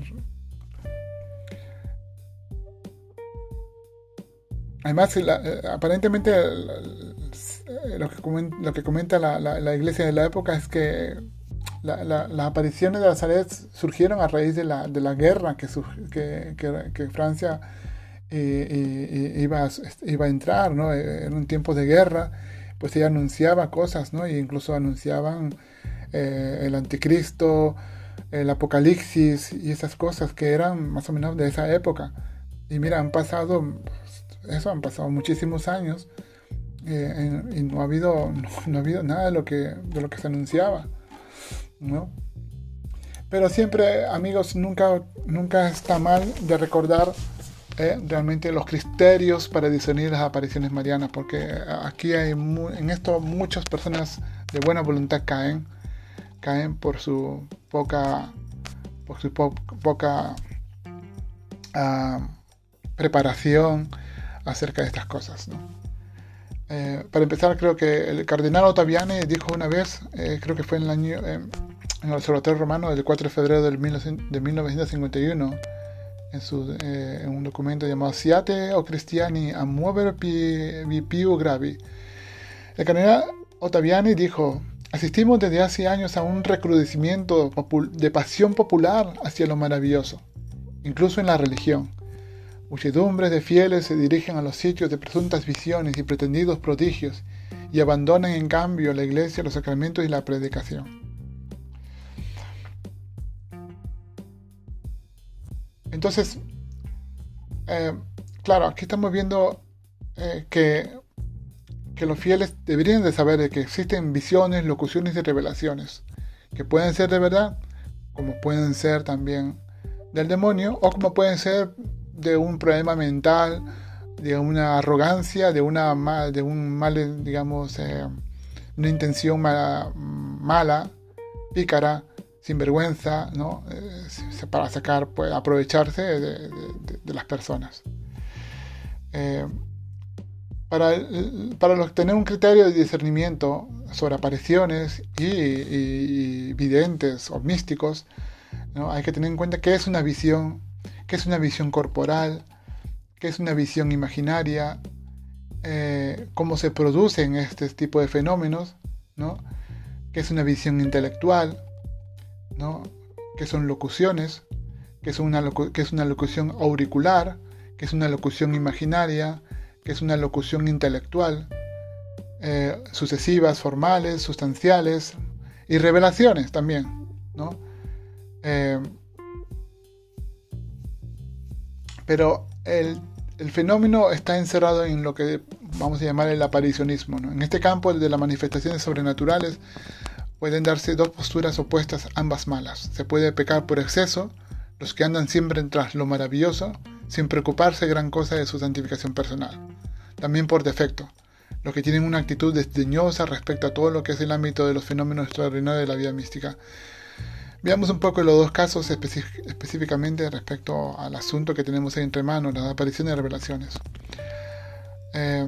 Además, la, aparentemente la, lo, que comenta, lo que comenta la, la, la iglesia de la época es que la, la, las apariciones de Nazaret surgieron a raíz de la, de la guerra que, que, que, que Francia eh, iba, a, iba a entrar, ¿no? En un tiempo de guerra, pues ella anunciaba cosas, ¿no? E incluso anunciaban eh, el anticristo, el apocalipsis y esas cosas que eran más o menos de esa época. Y mira, han pasado... Eso, han pasado muchísimos años eh, y no ha habido no, no ha habido nada de lo que de lo que se anunciaba, ¿no? Pero siempre, amigos, nunca nunca está mal de recordar eh, realmente los criterios para discernir las apariciones marianas, porque aquí hay mu- en esto muchas personas de buena voluntad caen caen por su poca por su po- poca uh, preparación acerca de estas cosas, ¿no? Eh, para empezar, creo que el cardenal Ottaviani dijo una vez, eh, creo que fue en el año eh, en el Observatorio Romano del cuatro de febrero del mil novecientos cincuenta y uno, en, su, eh, en un documento llamado Siate o Cristiani a muovere pi, più gravi. El cardenal Ottaviani dijo: asistimos desde hace años a un recrudecimiento de pasión popular hacia lo maravilloso, incluso en la religión. Muchedumbres de fieles se dirigen a los sitios de presuntas visiones y pretendidos prodigios y abandonan en cambio la iglesia, los sacramentos y la predicación. Entonces, eh, claro, aquí estamos viendo eh, que, que los fieles deberían de saber de que existen visiones, locuciones y revelaciones que pueden ser de verdad, como pueden ser también del demonio, o como pueden ser de un problema mental, de una arrogancia, de una mal, de un mal, digamos, eh, una intención mala, mala, pícara, sinvergüenza, ¿no? Eh, para sacar, pues, aprovecharse de, de, de, de las personas. Eh, para, para los, tener un criterio de discernimiento sobre apariciones y, y, y videntes o místicos, ¿no? Hay que tener en cuenta qué es una visión, qué es una visión corporal, qué es una visión imaginaria, eh, cómo se producen este tipo de fenómenos, ¿no? Qué es una visión intelectual, ¿no? Qué son locuciones, qué es una, locu- qué es una locución auricular, qué es una locución imaginaria, qué es una locución intelectual, eh, sucesivas, formales, sustanciales y revelaciones también, ¿no? Eh, Pero el, el fenómeno está encerrado en lo que vamos a llamar el aparicionismo, ¿no? En este campo, el de las manifestaciones sobrenaturales, pueden darse dos posturas opuestas, ambas malas. Se puede pecar por exceso, los que andan siempre tras lo maravilloso, sin preocuparse gran cosa de su santificación personal. También por defecto, los que tienen una actitud desdeñosa respecto a todo lo que es el ámbito de los fenómenos extraordinarios de la vida mística. Veamos un poco los dos casos específic- específicamente respecto al asunto que tenemos ahí entre manos, las apariciones y revelaciones. Eh,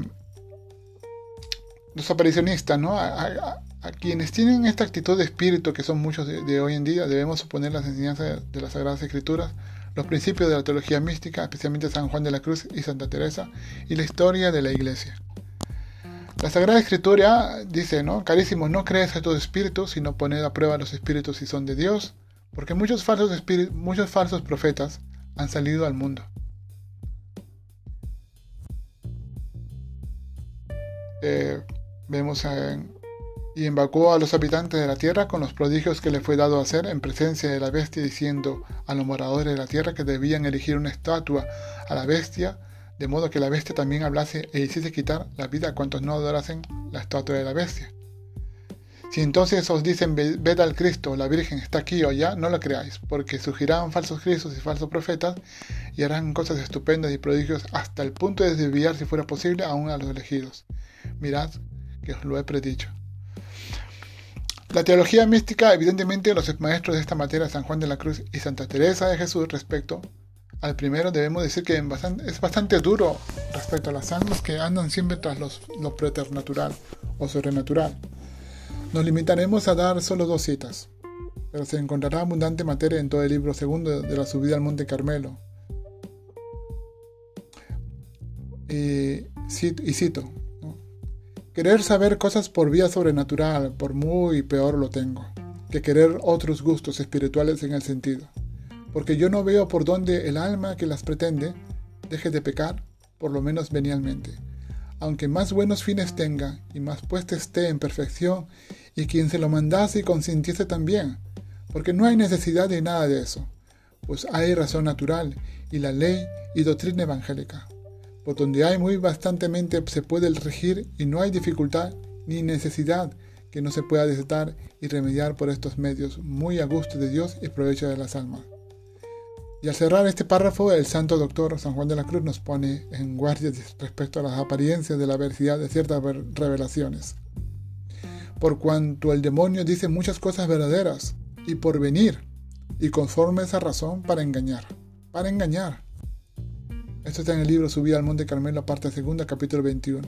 los aparicionistas, ¿no? A, a, a quienes tienen esta actitud de espíritu, que son muchos de, de hoy en día, debemos suponer las enseñanzas de las Sagradas Escrituras, los principios de la teología mística, especialmente San Juan de la Cruz y Santa Teresa, y la historia de la Iglesia. La Sagrada Escritura dice, ¿no? Carísimos, no creáis a todo espíritu, sino poned a prueba los espíritus si son de Dios, porque muchos falsos espíritus, muchos falsos profetas han salido al mundo. Eh, vemos en, y invocó a los habitantes de la tierra con los prodigios que le fue dado hacer en presencia de la bestia, diciendo a los moradores de la tierra que debían erigir una estatua a la bestia, de modo que la bestia también hablase e hiciese quitar la vida a cuantos no adorasen la estatua de la bestia. Si entonces os dicen, ved al Cristo, la Virgen está aquí o allá, no lo creáis, porque surgirán falsos cristos y falsos profetas, y harán cosas estupendas y prodigios hasta el punto de desviar, si fuera posible, aún a los elegidos. Mirad que os lo he predicho. La teología mística, evidentemente, los maestros de esta materia, San Juan de la Cruz y Santa Teresa de Jesús, respecto al primero, debemos decir que es bastante duro respecto a las almas que andan siempre tras los, lo preternatural o sobrenatural. Nos limitaremos a dar solo dos citas, pero se encontrará abundante materia en todo el libro segundo de la subida al Monte Carmelo. Y, y cito, ¿no? Querer saber cosas por vía sobrenatural, por muy peor lo tengo, que querer otros gustos espirituales en el sentido. Porque yo no veo por dónde el alma que las pretende deje de pecar, por lo menos venialmente, aunque más buenos fines tenga y más puesta esté en perfección, y quien se lo mandase y consintiese también, porque no hay necesidad de nada de eso, pues hay razón natural y la ley y doctrina evangélica, por donde hay muy bastantemente se puede regir y no hay dificultad ni necesidad que no se pueda desatar y remediar por estos medios muy a gusto de Dios y provecho de las almas. Y al cerrar este párrafo, el santo doctor San Juan de la Cruz nos pone en guardia respecto a las apariencias de la veracidad de ciertas revelaciones. Por cuanto el demonio dice muchas cosas verdaderas y por venir, y conforme esa razón para engañar, para engañar. Esto está en el libro Subida al Monte Carmelo, parte segunda, capítulo veintiuno.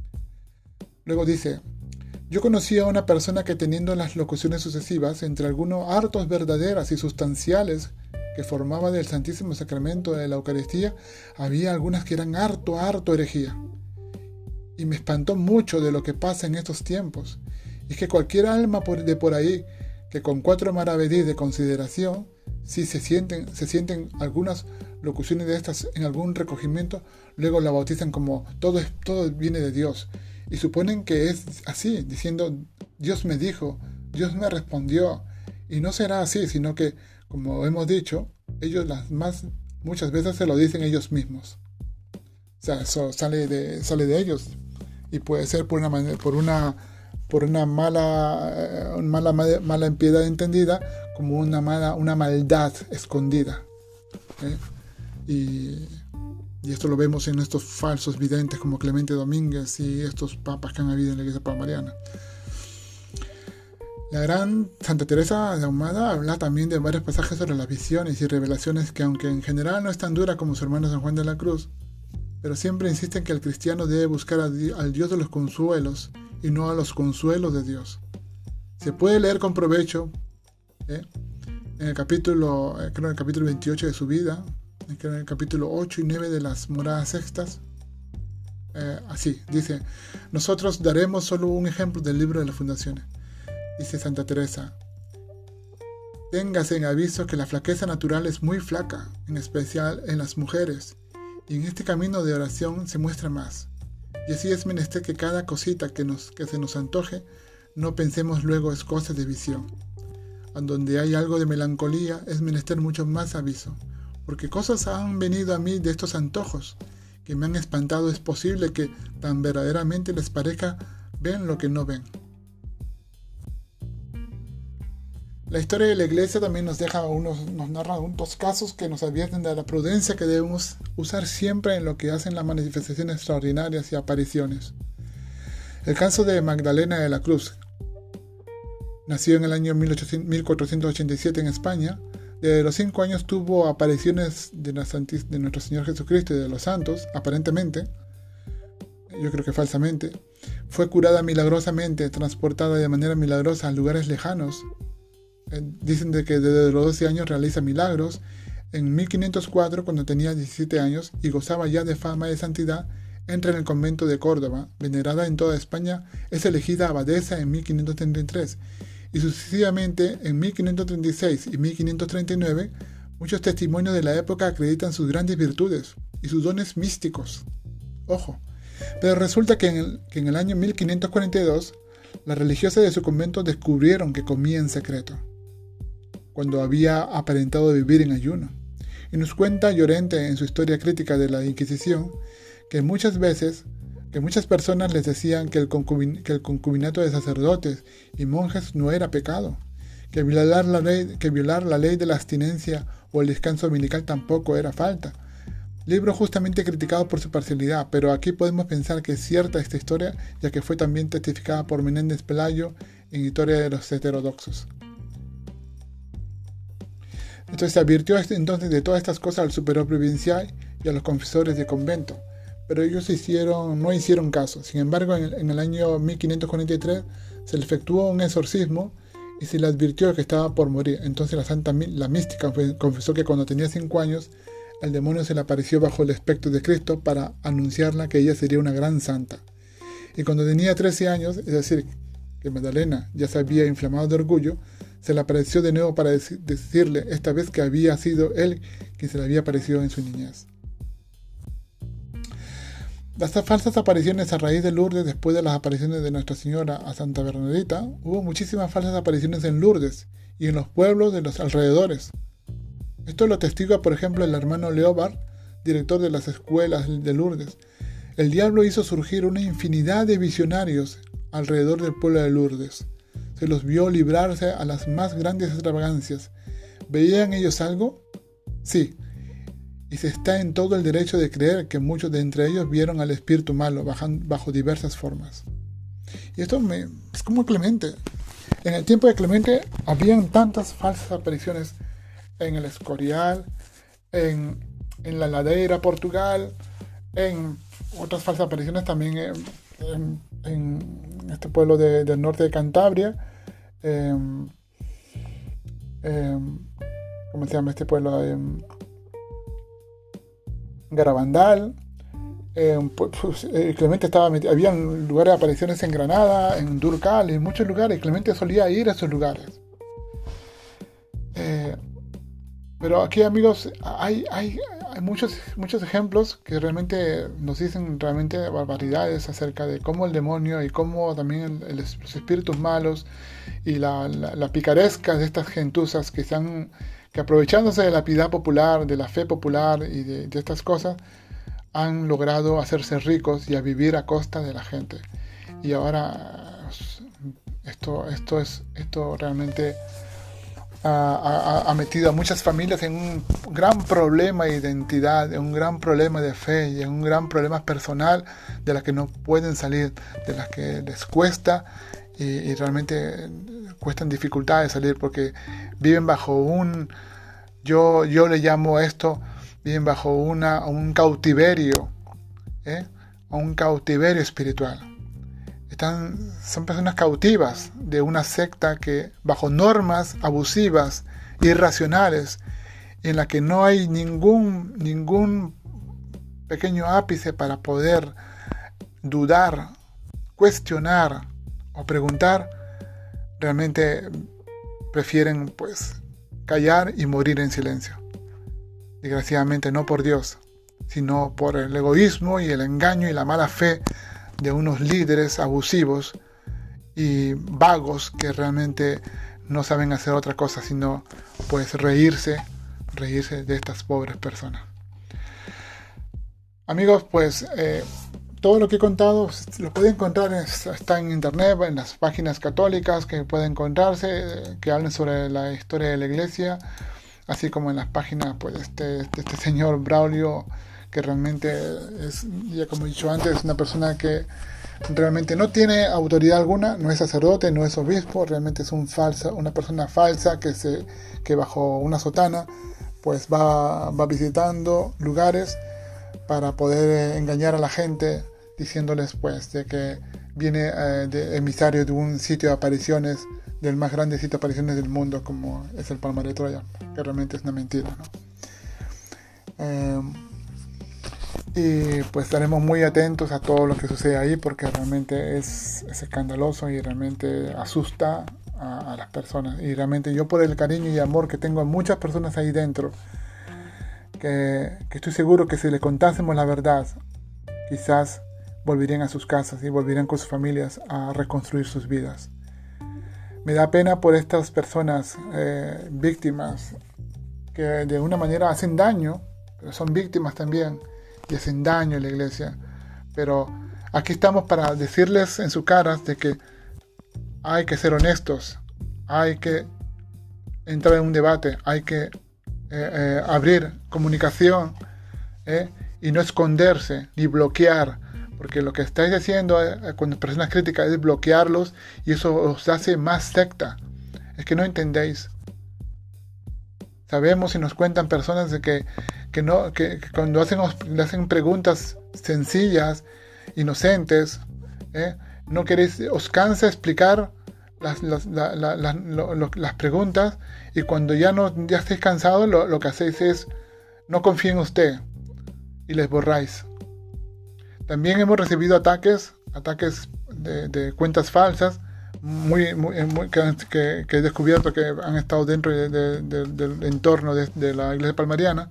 Luego dice, yo conocí a una persona que teniendo las locuciones sucesivas, entre algunos hartos verdaderas y sustanciales, que formaba del Santísimo Sacramento de la Eucaristía, había algunas que eran harto, harto herejía. Y me espantó mucho de lo que pasa en estos tiempos. Y es que cualquier alma de por ahí, que con cuatro maravedís de consideración, si se sienten, se sienten algunas locuciones de estas en algún recogimiento, luego la bautizan como todo, es, todo viene de Dios. Y suponen que es así, diciendo, Dios me dijo, Dios me respondió. Y no será así, sino que, como hemos dicho, ellos las más muchas veces se lo dicen ellos mismos. O sea, eso sale de, sale de ellos. Y puede ser por una manera, por una, por una mala, eh, mala, mala impiedad entendida, como una mala, una maldad escondida. ¿eh? Y, y esto lo vemos en estos falsos videntes como Clemente Domínguez y estos papas que han habido en la Iglesia Palmariana. La gran Santa Teresa de Ahumada habla también de varios pasajes sobre las visiones y revelaciones que, aunque en general no es tan dura como su hermano San Juan de la Cruz, pero siempre insiste en que el cristiano debe buscar al Dios de los consuelos y no a los consuelos de Dios. Se puede leer con provecho ¿eh? en el capítulo, creo en el capítulo veintiocho de su vida, creo en el capítulo ocho y nueve de las moradas sextas. Eh, así, dice, nosotros daremos solo un ejemplo del libro de las fundaciones. Dice Santa Teresa, téngase en aviso que la flaqueza natural es muy flaca, en especial en las mujeres, y en este camino de oración se muestra más. Y así es menester que cada cosita que, nos, que se nos antoje, no pensemos luego es cosa de visión. A donde hay algo de melancolía es menester mucho más aviso, porque cosas han venido a mí de estos antojos, que me han espantado. Es posible que tan verdaderamente les parezca ven lo que no ven. La historia de la Iglesia también nos deja unos, nos narra dos casos que nos advierten de la prudencia que debemos usar siempre en lo que hacen las manifestaciones extraordinarias y apariciones. El caso de Magdalena de la Cruz. Nació en el año mil cuatrocientos ochenta y siete en España. Desde los cinco años tuvo apariciones de, la Santis, de nuestro Señor Jesucristo y de los santos, aparentemente. Yo creo que falsamente. Fue curada milagrosamente, transportada de manera milagrosa a lugares lejanos. Dicen de que desde los doce años realiza milagros. En mil quinientos cuatro, cuando tenía diecisiete años y gozaba ya de fama de santidad, entra en el convento de Córdoba, venerada en toda España, es elegida abadesa en mil quinientos treinta y tres, y sucesivamente en mil quinientos treinta y seis y mil quinientos treinta y nueve, muchos testimonios de la época acreditan sus grandes virtudes y sus dones místicos. Ojo, pero resulta que en el, que en el año mil quinientos cuarenta y dos, las religiosas de su convento descubrieron que comía en secreto, cuando había aparentado vivir en ayuno. Y nos cuenta Llorente en su historia crítica de la Inquisición que muchas veces, que muchas personas les decían que el, concubin, que el concubinato de sacerdotes y monjes no era pecado, que violar, la ley, que violar la ley de la abstinencia o el descanso dominical tampoco era falta, libro justamente criticado por su parcialidad, pero aquí podemos pensar que es cierta esta historia, ya que fue también testificada por Menéndez Pelayo en Historia de los Heterodoxos. Entonces se advirtió entonces de todas estas cosas al superior provincial y a los confesores de convento, pero ellos hicieron, no hicieron caso. Sin embargo, en el, en el año mil quinientos cuarenta y tres se le efectuó un exorcismo y se le advirtió que estaba por morir. Entonces la santa la mística confesó que cuando tenía cinco años el demonio se le apareció bajo el espectro de Cristo para anunciarla que ella sería una gran santa. Y cuando tenía trece años, es decir, que Magdalena ya se había inflamado de orgullo, se le apareció de nuevo para dec- decirle esta vez que había sido él quien se le había aparecido en su niñez. Las falsas apariciones a raíz de Lourdes, después de las apariciones de Nuestra Señora a Santa Bernadita, hubo muchísimas falsas apariciones en Lourdes y en los pueblos de los alrededores. Esto lo testiga, por ejemplo, el hermano Leobard, director de las escuelas de Lourdes. El diablo hizo surgir una infinidad de visionarios alrededor del pueblo de Lourdes. Se los vio librarse a las más grandes extravagancias. ¿Veían ellos algo? Sí. Y se está en todo el derecho de creer que muchos de entre ellos vieron al espíritu malo bajo diversas formas. Y esto me, es como Clemente. En el tiempo de Clemente habían tantas falsas apariciones en el Escorial, en, en la Ladera, Portugal, en otras falsas apariciones también en, en, en este pueblo de, del norte de Cantabria. Eh, eh, ¿Cómo se llama este pueblo? Eh, Garabandal. Eh, pues, eh, Clemente estaba metido, había lugares de apariciones en Granada, en Durcal, en muchos lugares. Clemente solía ir a esos lugares. Eh, pero aquí, amigos, hay, hay, hay muchos, muchos ejemplos que realmente nos dicen realmente barbaridades acerca de cómo el demonio y cómo también el, el, los espíritus malos y la, la, la picaresca de estas gentuzas que están que aprovechándose de la piedad popular, de la fe popular y de, de estas cosas, han logrado hacerse ricos y a vivir a costa de la gente. Y ahora esto, esto, es, esto realmente ha, ha, ha metido a muchas familias en un gran problema de identidad, en un gran problema de fe y en un gran problema personal de las que no pueden salir, de las que les cuesta y, y realmente cuestan dificultades salir porque viven bajo un, yo, yo le llamo esto, viven bajo una, un cautiverio, ¿eh? un cautiverio espiritual. Están, son personas cautivas de una secta que bajo normas abusivas, irracionales, en la que no hay ningún, ningún pequeño ápice para poder dudar, cuestionar o preguntar, realmente prefieren pues callar y morir en silencio. Desgraciadamente no por Dios, sino por el egoísmo y el engaño y la mala fe de unos líderes abusivos y vagos que realmente no saben hacer otra cosa sino pues reírse, reírse de estas pobres personas. Amigos, pues eh, todo lo que he contado lo pueden encontrar, está en internet, en las páginas católicas que pueden encontrarse, que hablan sobre la historia de la iglesia, así como en las páginas pues, de este, de este señor Braulio, que realmente es, ya como he dicho antes, es una persona que realmente no tiene autoridad alguna, no es sacerdote, no es obispo, realmente es un falsa, una persona falsa que, se, que bajo una sotana pues va, va visitando lugares para poder engañar a la gente, diciéndoles pues de que viene eh, de emisario de un sitio de apariciones, del más grande sitio de apariciones del mundo, como es el Palmar de Troya, que realmente es una mentira, ¿no? Eh, y pues estaremos muy atentos a todo lo que sucede ahí, porque realmente es, es escandaloso y realmente asusta a, a las personas. Y realmente yo, por el cariño y amor que tengo a muchas personas ahí dentro, que, que estoy seguro que si les contásemos la verdad, quizás volverían a sus casas y volverían con sus familias a reconstruir sus vidas. Me da pena por estas personas eh, víctimas que de una manera hacen daño, pero son víctimas también y hacen daño a la iglesia. Pero aquí estamos para decirles en su cara de que hay que ser honestos, hay que entrar en un debate, hay que eh, eh, abrir comunicación ¿eh? Y no esconderse ni bloquear, porque lo que estáis haciendo eh, con personas críticas es bloquearlos y eso os hace más secta. Es que no entendéis. Sabemos y nos cuentan personas de que, que, no, que, que cuando hacen, le hacen preguntas sencillas, inocentes, ¿eh? no queréis, os cansa explicar las, las, la, la, la, lo, lo, las preguntas, y cuando ya no ya estáis cansados, lo, lo que hacéis es no confío en usted y les borráis. También hemos recibido ataques, ataques de, de cuentas falsas, muy, muy, muy que, que, que he descubierto que han estado dentro de, de, de, del entorno de, de la iglesia palmariana,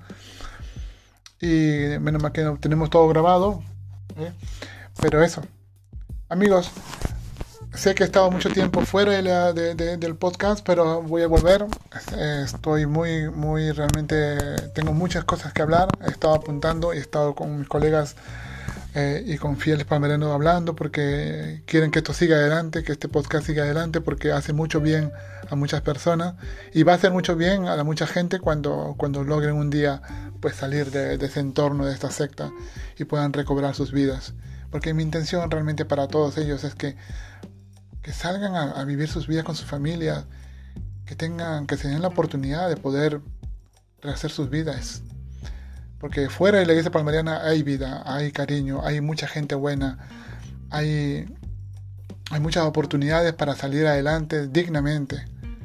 y menos mal que tenemos todo grabado, ¿eh? Pero eso, amigos, sé que he estado mucho tiempo fuera de la, de, de, del podcast, pero voy a volver. Estoy muy, muy, realmente tengo muchas cosas que hablar. He estado apuntando y he estado con mis colegas eh, y con fieles palmarianos hablando, porque quieren que esto siga adelante, que este podcast siga adelante, porque hace mucho bien a muchas personas y va a hacer mucho bien a la mucha gente cuando, cuando logren un día pues salir de, de ese entorno, de esta secta, y puedan recobrar sus vidas. Porque mi intención realmente para todos ellos es que, que salgan a, a vivir sus vidas con sus familias, que tengan, que se den la oportunidad de poder rehacer sus vidas. Porque fuera de la iglesia palmariana hay vida, hay cariño, hay mucha gente buena, hay, hay muchas oportunidades para salir adelante dignamente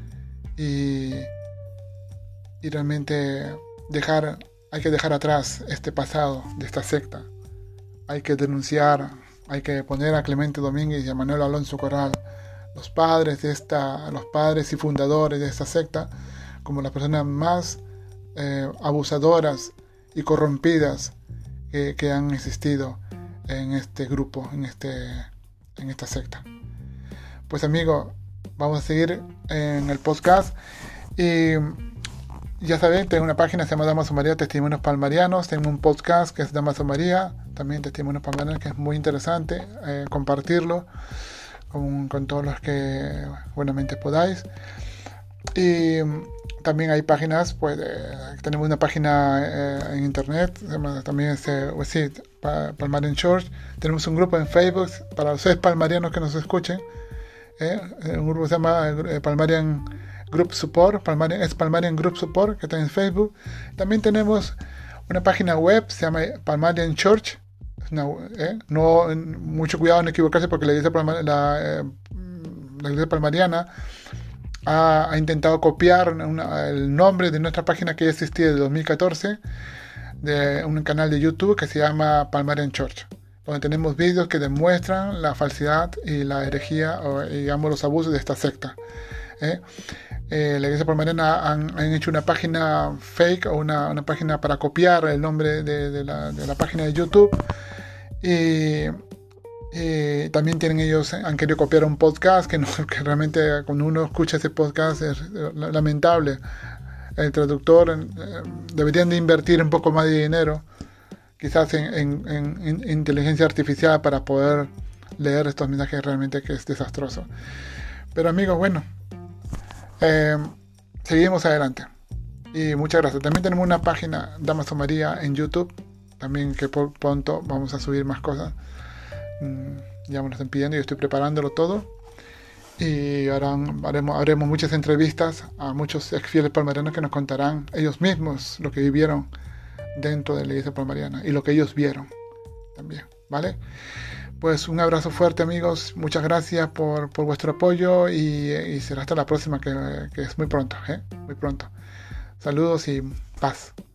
y, y realmente dejar, hay que dejar atrás este pasado de esta secta. Hay que denunciar, hay que poner a Clemente Domínguez y a Manuel Alonso Corral, los padres de esta, los padres y fundadores de esta secta, como las personas más eh, abusadoras y corrompidas que, que han existido en este grupo, en este, en esta secta. Pues amigos, vamos a seguir en el podcast y ya saben, tengo una página que se llama Damaso María Testimonios Palmarianos, tengo un podcast que es Damaso María, también Testimonios Palmarianos, que es muy interesante eh, compartirlo con, con todos los que buenamente podáis. Y también hay páginas, pues eh, tenemos una página eh, en internet, también es eh, sí, Palmarian Church. Tenemos un grupo en Facebook para los seis palmarianos que nos escuchen, eh, un grupo que se llama eh, Palmarian Group Support, Palmarian, es Palmarian Group Support, que está en Facebook. También tenemos una página web, se llama Palmarian Church. Una, eh, no, mucho cuidado en equivocarse, porque la iglesia, Palmar, la, eh, la iglesia palmariana ha, ha intentado copiar una, el nombre de nuestra página que ya existía desde dos mil catorce, de un canal de YouTube que se llama Palmarian Church, donde tenemos vídeos que demuestran la falsedad y la herejía, o digamos los abusos de esta secta. ¿eh? Eh, la iglesia palmariana han, han hecho una página fake o una, una página para copiar el nombre de, de, la, de la página de YouTube, y, y también tienen ellos han querido copiar un podcast que, no, que realmente cuando uno escucha ese podcast es lamentable. El traductor eh, deberían de invertir un poco más de dinero quizás en, en, en, en inteligencia artificial para poder leer estos mensajes, realmente que es desastroso. Pero amigos, bueno, Eh, seguimos adelante y muchas gracias. También tenemos una página Damaso María en YouTube, también que por pronto vamos a subir más cosas. mm, ya me lo están pidiendo y estoy preparándolo todo, y ahora haremos, haremos muchas entrevistas a muchos ex fieles palmarianos que nos contarán ellos mismos lo que vivieron dentro de la iglesia palmariana y lo que ellos vieron también, ¿vale? Pues un abrazo fuerte, amigos. Muchas gracias por, por vuestro apoyo, y, y será hasta la próxima, que, que es muy pronto, ¿eh? Muy pronto. Saludos y paz.